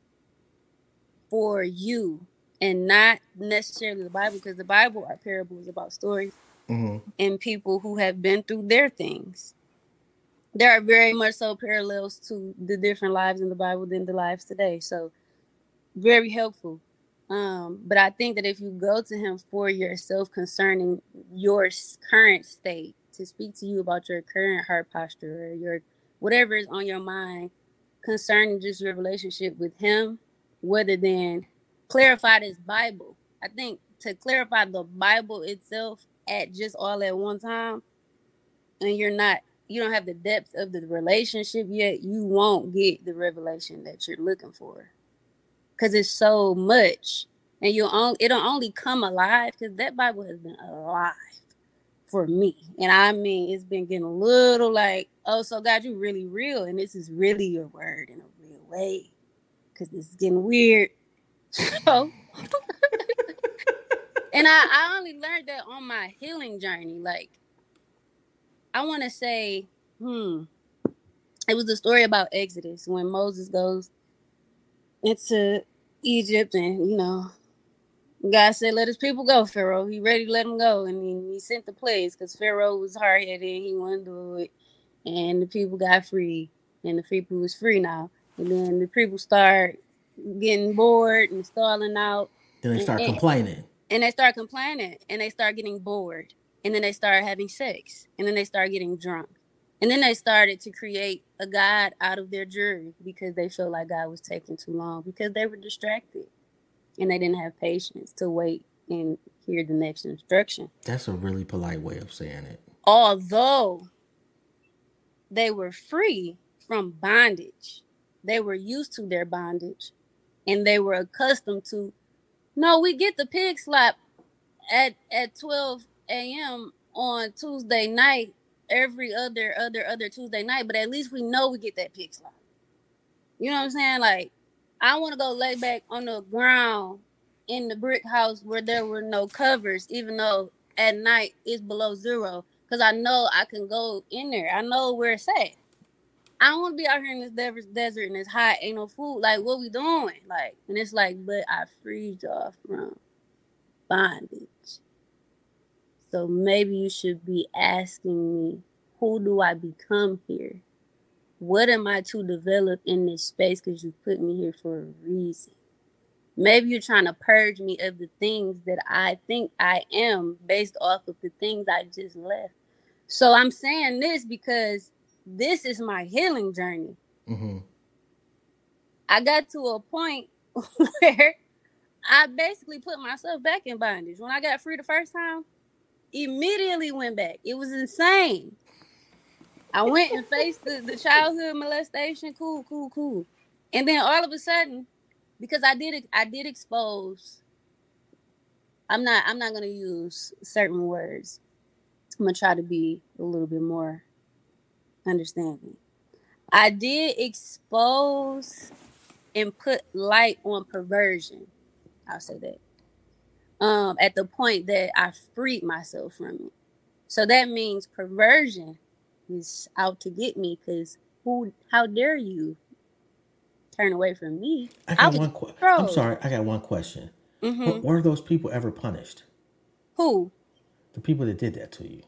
for you and not necessarily the Bible, because the Bible are parables about stories and people who have been through their things. There are very much so parallels to the different lives in the Bible than the lives today. So very helpful. But I think that if you go to him for yourself concerning your current state, to speak to you about your current heart posture or your whatever is on your mind concerning just your relationship with him, rather than clarify this Bible. I think to clarify the Bible itself at just all at one time, and you don't have the depth of the relationship yet, you won't get the revelation that you're looking for. Because it's so much. And it'll only come alive because that Bible has been alive for me. And I mean, it's been getting a little like, oh, so God, you're really real. And this is really your word in a real way. Because this is getting weird. So, and I only learned that on my healing journey. Like, I want to say, it was the story about Exodus when Moses goes into Egypt and, you know, God said, let his people go, Pharaoh. He ready to let them go. And he sent the plagues because Pharaoh was hard-headed. He wanted to do it. And the people got free. And the people was free now. And then the people start getting bored and stalling out. Then they start complaining. And they start complaining. And they start getting bored. And then they start having sex. And then they start getting drunk. And then they started to create a God out of their jury because they felt like God was taking too long because they were distracted. And they didn't have patience to wait and hear the next instruction. That's a really polite way of saying it. Although they were free from bondage, they were used to their bondage, and they were accustomed to, no, we get the pig slap at 12 a.m. on Tuesday night, every other Tuesday night, but at least we know we get that pig slap. You know what I'm saying? Like, I want to go lay back on the ground in the brick house where there were no covers, even though at night it's below zero, because I know I can go in there. I know where it's at. I don't want to be out here in this desert and it's hot, ain't no food. Like, what we doing? Like, and it's like, but I freed y'all from bondage. So maybe you should be asking me, who do I become here? What am I to develop in this space? Because you put me here for a reason. Maybe you're trying to purge me of the things that I think I am based off of the things I just left. So I'm saying this because this is my healing journey. Mm-hmm. I got to a point where I basically put myself back in bondage. When I got free the first time, immediately went back. It was insane. I went and faced the childhood molestation. Cool. And then all of a sudden, because I did expose. I'm not gonna use certain words. I'm gonna try to be a little bit more understanding. I did expose and put light on perversion. I'll say that. At the point that I freed myself from it. So that means perversion is out to get me because how dare you turn away from me? I got one question. I'm sorry, I got one question. Mm-hmm. Were those people ever punished? Who? The people that did that to you.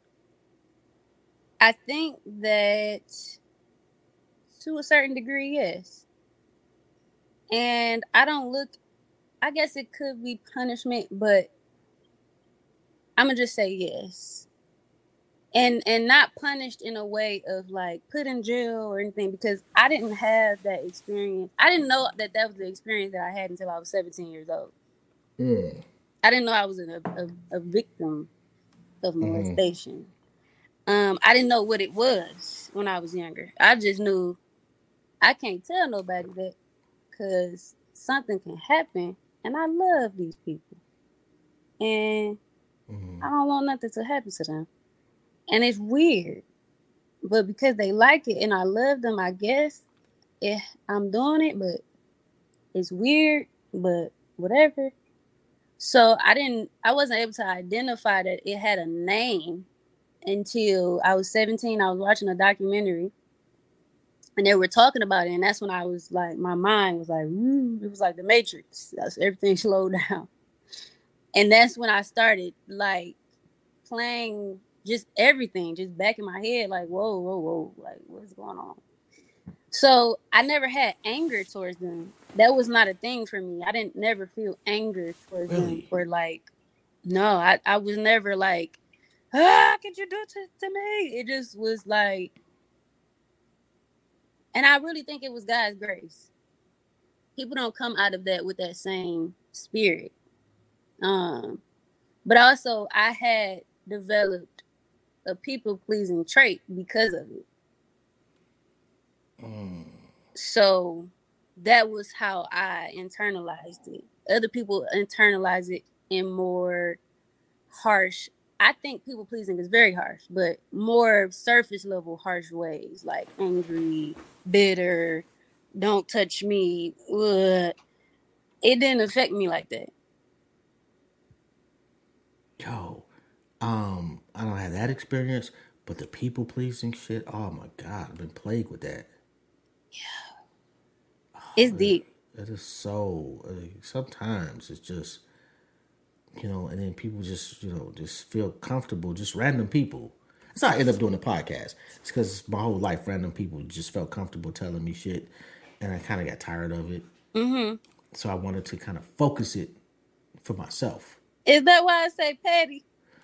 I think that to a certain degree, yes. And I guess it could be punishment, but I'm going to just say yes. And not punished in a way of like put in jail or anything, because I didn't have that experience. I didn't know that was the experience that I had until I was 17 years old. Mm. I didn't know I was a victim of molestation. I didn't know what it was when I was younger. I just knew I can't tell nobody that because something can happen, and I love these people. And I don't want nothing to happen to them. And it's weird. But because they like it and I love them, I guess I'm doing it, but it's weird, but whatever. So I wasn't able to identify that it had a name until I was 17. I was watching a documentary and they were talking about it. And that's when I was like, my mind was like, it was like the Matrix. That's everything slowed down. And that's when I started like playing just everything, just back in my head, like, whoa, like, what's going on? So I never had anger towards them. That was not a thing for me. I didn't never feel anger towards them, or like, no, I was never like, how could you do it to me? It just was like, and I really think it was God's grace. People don't come out of that with that same spirit. But also I had developed a people-pleasing trait because of it. So that was how I internalized it. Other people internalize it in more harsh. I think people-pleasing is very harsh, but more surface level harsh ways, like angry, bitter, don't touch me. Ugh. It didn't affect me like that. Yo, I don't have that experience, but the people pleasing shit, oh my God, I've been plagued with that. Yeah. It's deep. It is so, sometimes it's just, and then people just, just feel comfortable, just random people. That's how I end up doing the podcast. It's because my whole life, random people just felt comfortable telling me shit, and I kind of got tired of it. Mm-hmm. So I wanted to kind of focus it for myself. Is that why I say petty?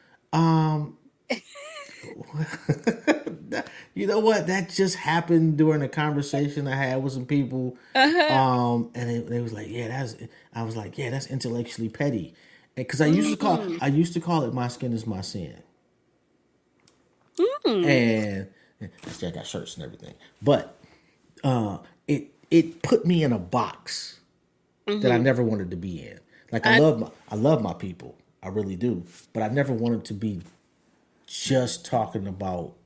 You know what? That just happened during a conversation I had with some people. And they was like, I was like, that's intellectually petty. Because I used to call it my skin is my sin. And I got shirts and everything. But it put me in a box that I never wanted to be in. Like I love my people. I really do. But I never wanted to be just talking about,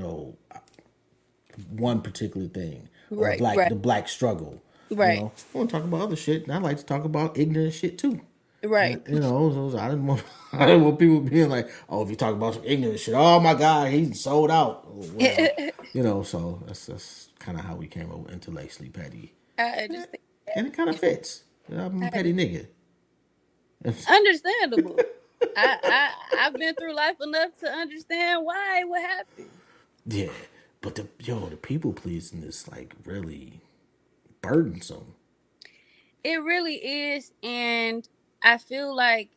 one particular thing. Or the black struggle. Right. I want to talk about other shit, and I like to talk about ignorant shit too. Right. You know, so I didn't want I didn't want people being like, oh, if you talk about some ignorant shit, oh my God, he's sold out. Well, you know, so that's kind of how we came over intellectually petty, I understand. and it kind of fits. I'm a petty nigga. Understandable. I've been through life enough to understand why it would happen. Yeah, but the people pleasing is like really burdensome. It really is, and I feel like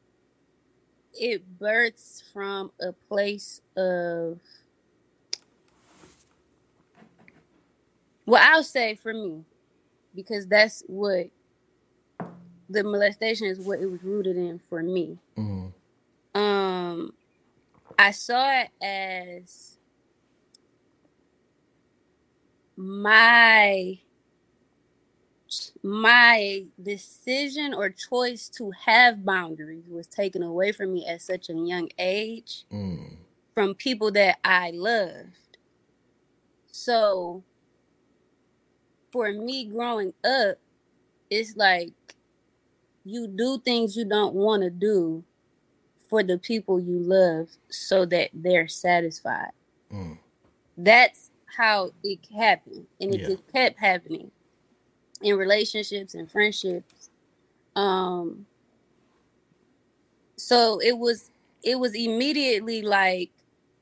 it births from a place of, well, I'll say for me, because that's what the molestation is, what it was rooted in for me. Mm. I saw it as my decision or choice to have boundaries was taken away from me at such a young age from people that I loved. So for me growing up, it's like you do things you don't want to do for the people you love so that they're satisfied. That's how it happened. And it just kept happening in relationships and friendships. So it was immediately like,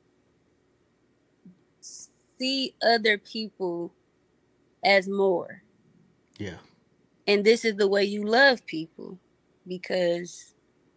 see other people as more. Yeah. And this is the way you love people, because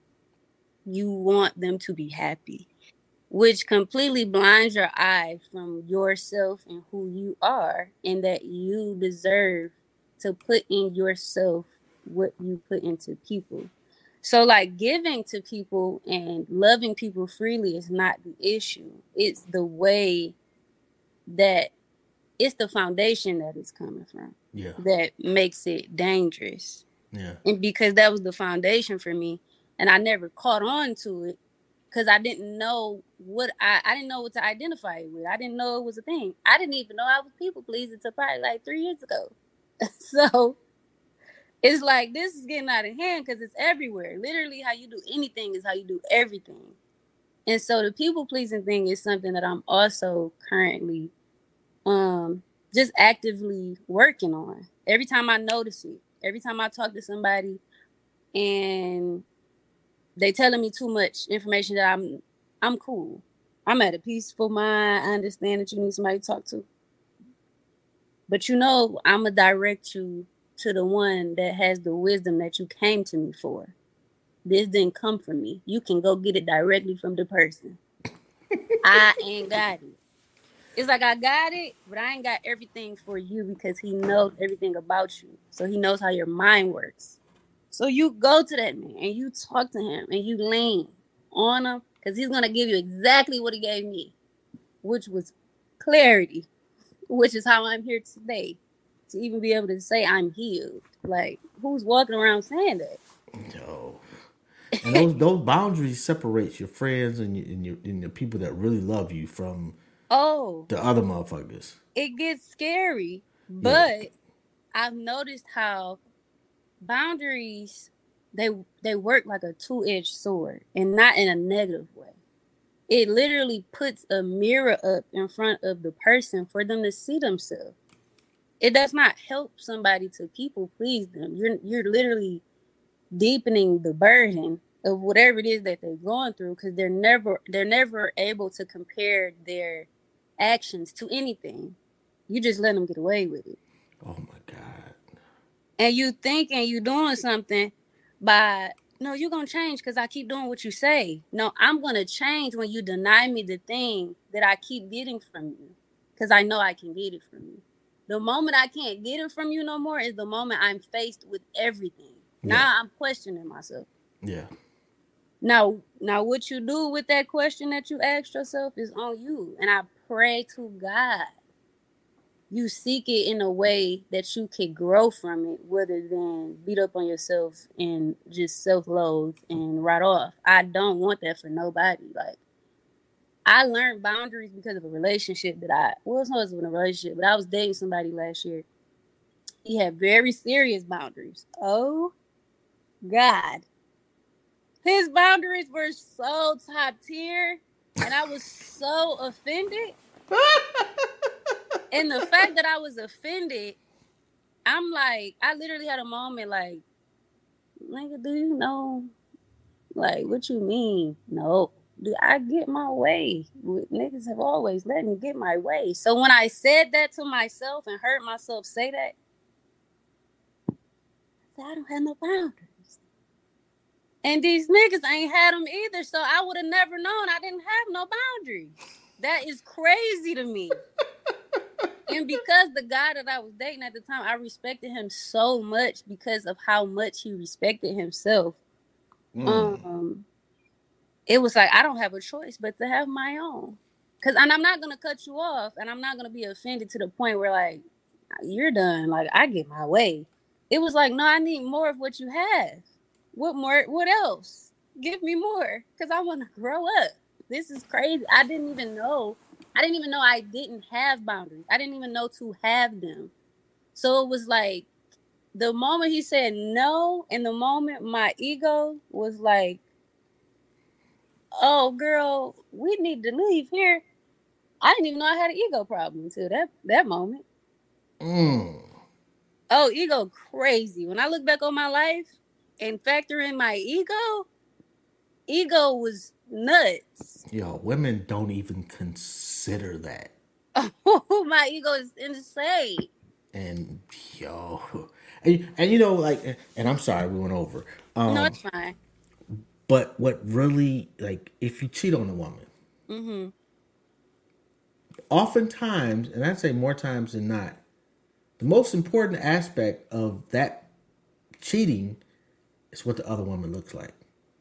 you want them to be happy, which completely blinds your eye from yourself and who you are, and that you deserve to put in yourself what you put into people. So like giving to people and loving people freely is not the issue. It's the way that, it's the foundation that it's coming from. Yeah. That makes it dangerous. Yeah. And because that was the foundation for me, and I never caught on to it because I didn't know what I didn't know what to identify it with. I didn't know it was a thing. I didn't even know I was people pleasing until probably like 3 years ago. So it's like, this is getting out of hand because it's everywhere. Literally, how you do anything is how you do everything. And so the people pleasing thing is something that I'm also currently just actively working on. Every time I notice it, every time I talk to somebody and they telling me too much information, that I'm cool. I'm at a peaceful mind. I understand that you need somebody to talk to. But I'm going to direct you to the one that has the wisdom that you came to me for. This didn't come from me. You can go get it directly from the person. I ain't got it. It's like, I got it, but I ain't got everything for you, because he knows everything about you. So he knows how your mind works. So you go to that man and you talk to him and you lean on him, because he's going to give you exactly what he gave me, which was clarity, which is how I'm here today, to even be able to say I'm healed. Like, who's walking around saying that? No. And those boundaries separate your friends and the people that really love you from the other motherfuckers. It gets scary, but I've noticed how boundaries, they work like a two-edged sword, and not in a negative way. It literally puts a mirror up in front of the person for them to see themselves. It does not help somebody to people please them. You're literally deepening the burden of whatever it is that they're going through, because they're never able to compare their actions to anything. You just let them get away with it. Oh my God. And you thinking you doing something by, no, you're going to change because I keep doing what you say. No, I'm going to change when you deny me the thing that I keep getting from you, because I know I can get it from you. The moment I can't get it from you no more is the moment I'm faced with everything. Yeah. Now I'm questioning myself. Yeah. Now what you do with that question that you asked yourself is on you. And I pray to God you seek it in a way that you can grow from it, rather than beat up on yourself and just self-loathe and write off. I don't want that for nobody. Like, I learned boundaries because of a relationship that it wasn't a relationship, but I was dating somebody last year. He had very serious boundaries. Oh, God. His boundaries were so top tier, and I was so offended. And the fact that I was offended, I'm like, I literally had a moment like, nigga, do you know, like, what you mean? No. Do I get my way? Niggas have always let me get my way. So when I said that to myself and heard myself say that, I said, I don't have no boundaries. And these niggas ain't had them either, so I would have never known I didn't have no boundaries. That is crazy to me. And because the guy that I was dating at the time, I respected him so much because of how much he respected himself. It was like, I don't have a choice but to have my own. And I'm not going to cut you off, and I'm not going to be offended to the point where, like, you're done. Like, I get my way. It was like, no, I need more of what you have. What more? What else? Give me more, because I want to grow up. This is crazy. I didn't even know I didn't have boundaries. I didn't even know to have them. So it was like, the moment he said no, and the moment my ego was like, oh, girl, we need to leave here. I didn't even know I had an ego problem until that moment. Oh, ego crazy. When I look back on my life and factor in my ego was nuts. Yo, women don't even consider that. Oh, my ego is insane. And yo, and you know, like, and I'm sorry we went over. No, it's fine. But what really, like, if you cheat on a woman, oftentimes, and I'd say more times than not, the most important aspect of that cheating is what the other woman looks like.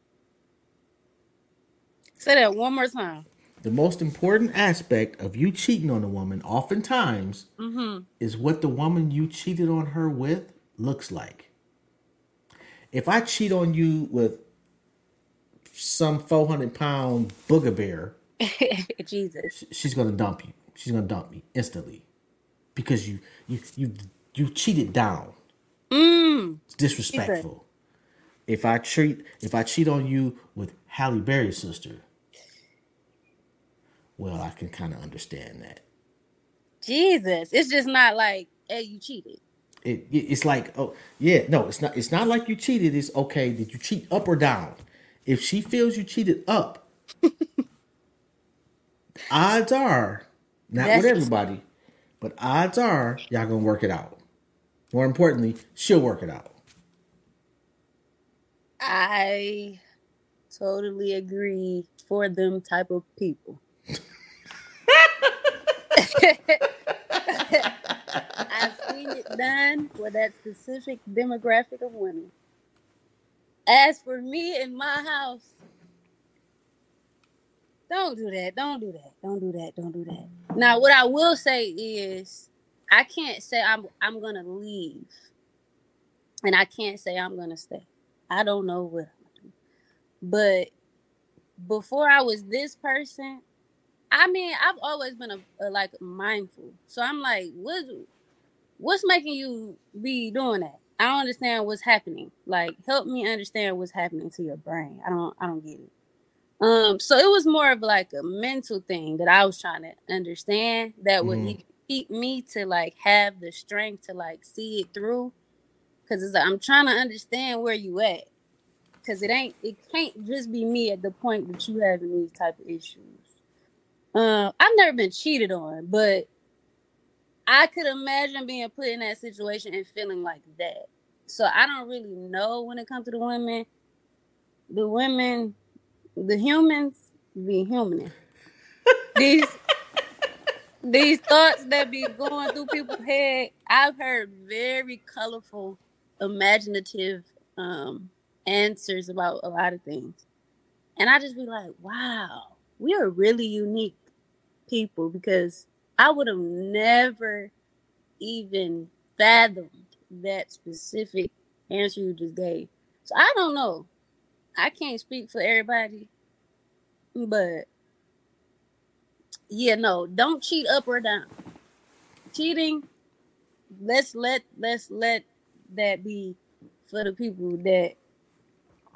Say that one more time. The most important aspect of you cheating on a woman, oftentimes, is what the woman you cheated on her with looks like. If I cheat on you with some 400-pound booger bear, Jesus, she's gonna dump you. She's gonna dump me instantly because you cheated down. It's disrespectful. If I cheat on you with Halle Berry's sister, well, I can kind of understand that. Jesus, it's just not like, hey, you cheated. It's like, oh yeah, no, it's not. It's not like you cheated. It's okay. Did you cheat up or down? If she feels you cheated up, odds are, not with everybody, but odds are y'all gonna work it out. More importantly, she'll work it out. I totally agree for them type of people. I've seen it done for that specific demographic of women. As for me in my house, don't do that. Don't do that. Don't do that. Don't do that. Now, what I will say is, I can't say I'm gonna leave, and I can't say I'm gonna stay. I don't know what I'm gonna do. But before I was this person, I mean, I've always been a like mindful. So I'm like, what's making you be doing that? I don't understand what's happening. Like, help me understand what's happening to your brain. I don't get it. So it was more of like a mental thing that I was trying to understand that would keep me to like have the strength to like see it through. Cause it's like, I'm trying to understand where you at. Cause it can't just be me at the point that you having these type of issues. I've never been cheated on, but I could imagine being put in that situation and feeling like that. So I don't really know when it comes to the women. The humans be humaning. These thoughts that be going through people's head, I've heard very colorful, imaginative answers about a lot of things. And I just be like, wow, we are really unique people, because I would have never even fathomed that specific answer you just gave. So I don't know. I can't speak for everybody, but yeah, no, don't cheat up or down. Cheating, let's let that be for the people that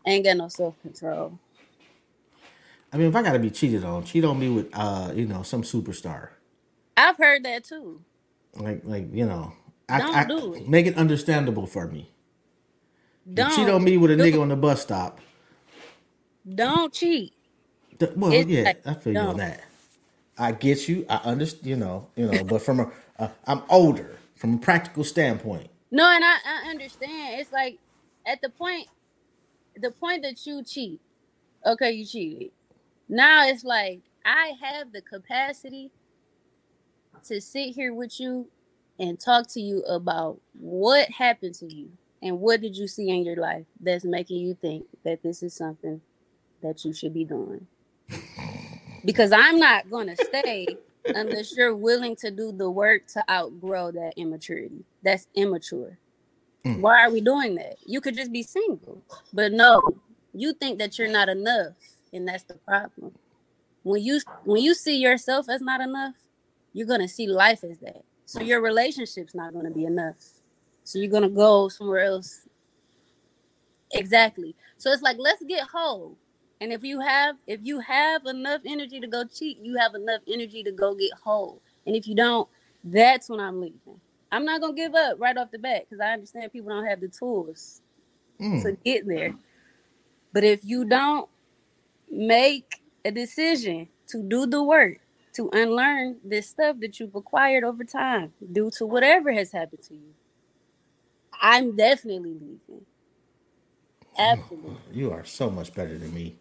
Ain't got no self control. I mean, if I gotta be cheated on, cheat on me with some superstar. I've heard that too. Like, Don't I do it. make it understandable for me. You cheat Don't on me with a do nigga it. on the bus stop. Don't cheat. Well, It's yeah, like I feel you on don't. that. I get you. I understand. But from I'm older. From a practical standpoint. No, and I understand. It's like at the point that you cheat. Okay, you cheated. Now it's like I have the capacity to sit here with you and talk to you about what happened to you and what did you see in your life that's making you think that this is something that you should be doing. Because I'm not going to stay unless you're willing to do the work to outgrow that immaturity. That's immature. Why are we doing that? You could just be single. But no, you think that you're not enough, and that's the problem. When you see yourself as not enough, you're going to see life as that. So your relationship's not going to be enough. So you're going to go somewhere else. Exactly. So it's like, let's get whole. And if you have enough energy to go cheat, you have enough energy to go get whole. And if you don't, that's when I'm leaving. I'm not going to give up right off the bat because I understand people don't have the tools to get there. But if you don't make a decision to do the work, to unlearn this stuff that you've acquired over time due to whatever has happened to you, I'm definitely leaving. Absolutely. You are so much better than me.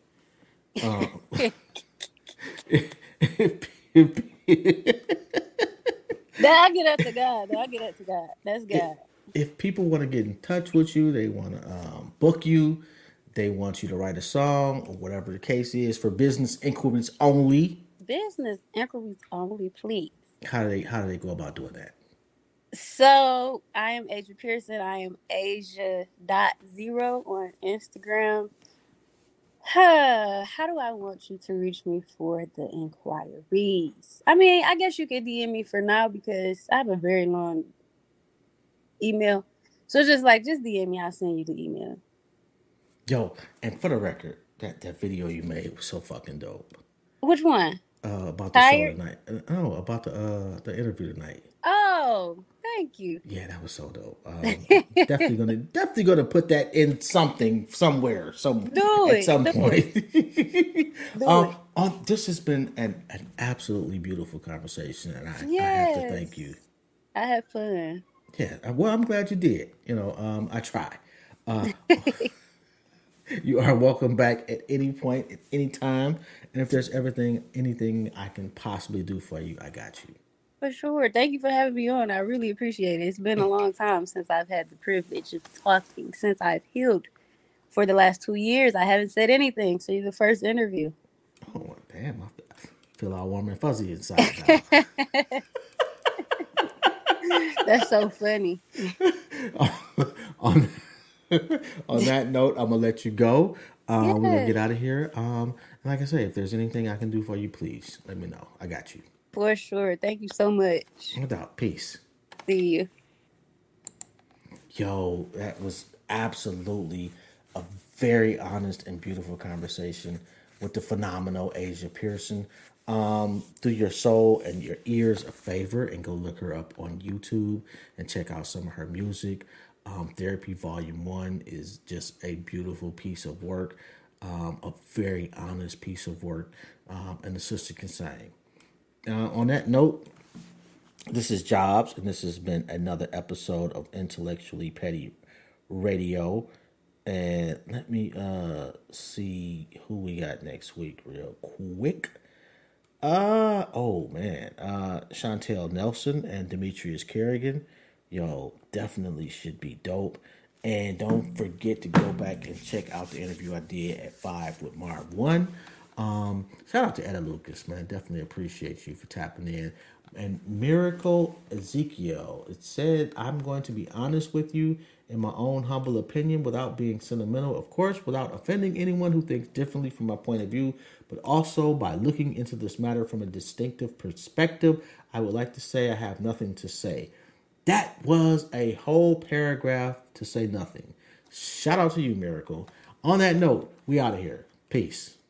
I get up to God. That's God. If people want to get in touch with you, they want to book you, they want you to write a song or whatever the case is for business inquiries only. Business inquiries only, please. How do they go about doing that? So I am Asia Pearson. I am Asia.0 on Instagram. How do I want you to reach me for the inquiries? I mean, I guess you could DM me for now because I have a very long email. So it's just DM me. I'll send you the email. Yo, and for the record, that video you made was so fucking dope. Which one? About the show tonight. No, about the interview tonight. Oh, thank you. Yeah, that was so dope. Definitely gonna put that in something somewhere at some point. This has been an absolutely beautiful conversation, and I have to thank you. I had fun. Yeah, well, I'm glad you did. I try. You are welcome back at any point, at any time. And if there's anything I can possibly do for you, I got you. For sure. Thank you for having me on. I really appreciate it. It's been a long time since I've had the privilege of talking. Since I've healed for the last 2 years, I haven't said anything. So you're the first interview. Oh, damn. I feel all warm and fuzzy inside now. That's so funny. On that note, I'm gonna let you go. We're gonna get out of here. And like I say, if there's anything I can do for you, please let me know. I got you. For sure. Thank you so much. No doubt. Peace. See you. Yo, that was absolutely a very honest and beautiful conversation with the phenomenal Asia Pearson. Do your soul and your ears a favor and go look her up on YouTube and check out some of her music. Therapy Volume 1 is just a beautiful piece of work, a very honest piece of work, and the sister can sing. On that note, this is Jobs, and this has been another episode of Intellectually Petty Radio. And let me see who we got next week real quick. Chantel Nelson and Demetrius Kerrigan. Yo, definitely should be dope. And don't forget to go back and check out the interview I did at 5 with Marv 1. Shout out to Etta Lucas, man. Definitely appreciate you for tapping in. And Miracle Ezekiel, it said, I'm going to be honest with you in my own humble opinion without being sentimental, of course, without offending anyone who thinks differently from my point of view, but also by looking into this matter from a distinctive perspective. I would like to say I have nothing to say. That was a whole paragraph to say nothing. Shout out to you, Miracle. On that note, we out of here. Peace.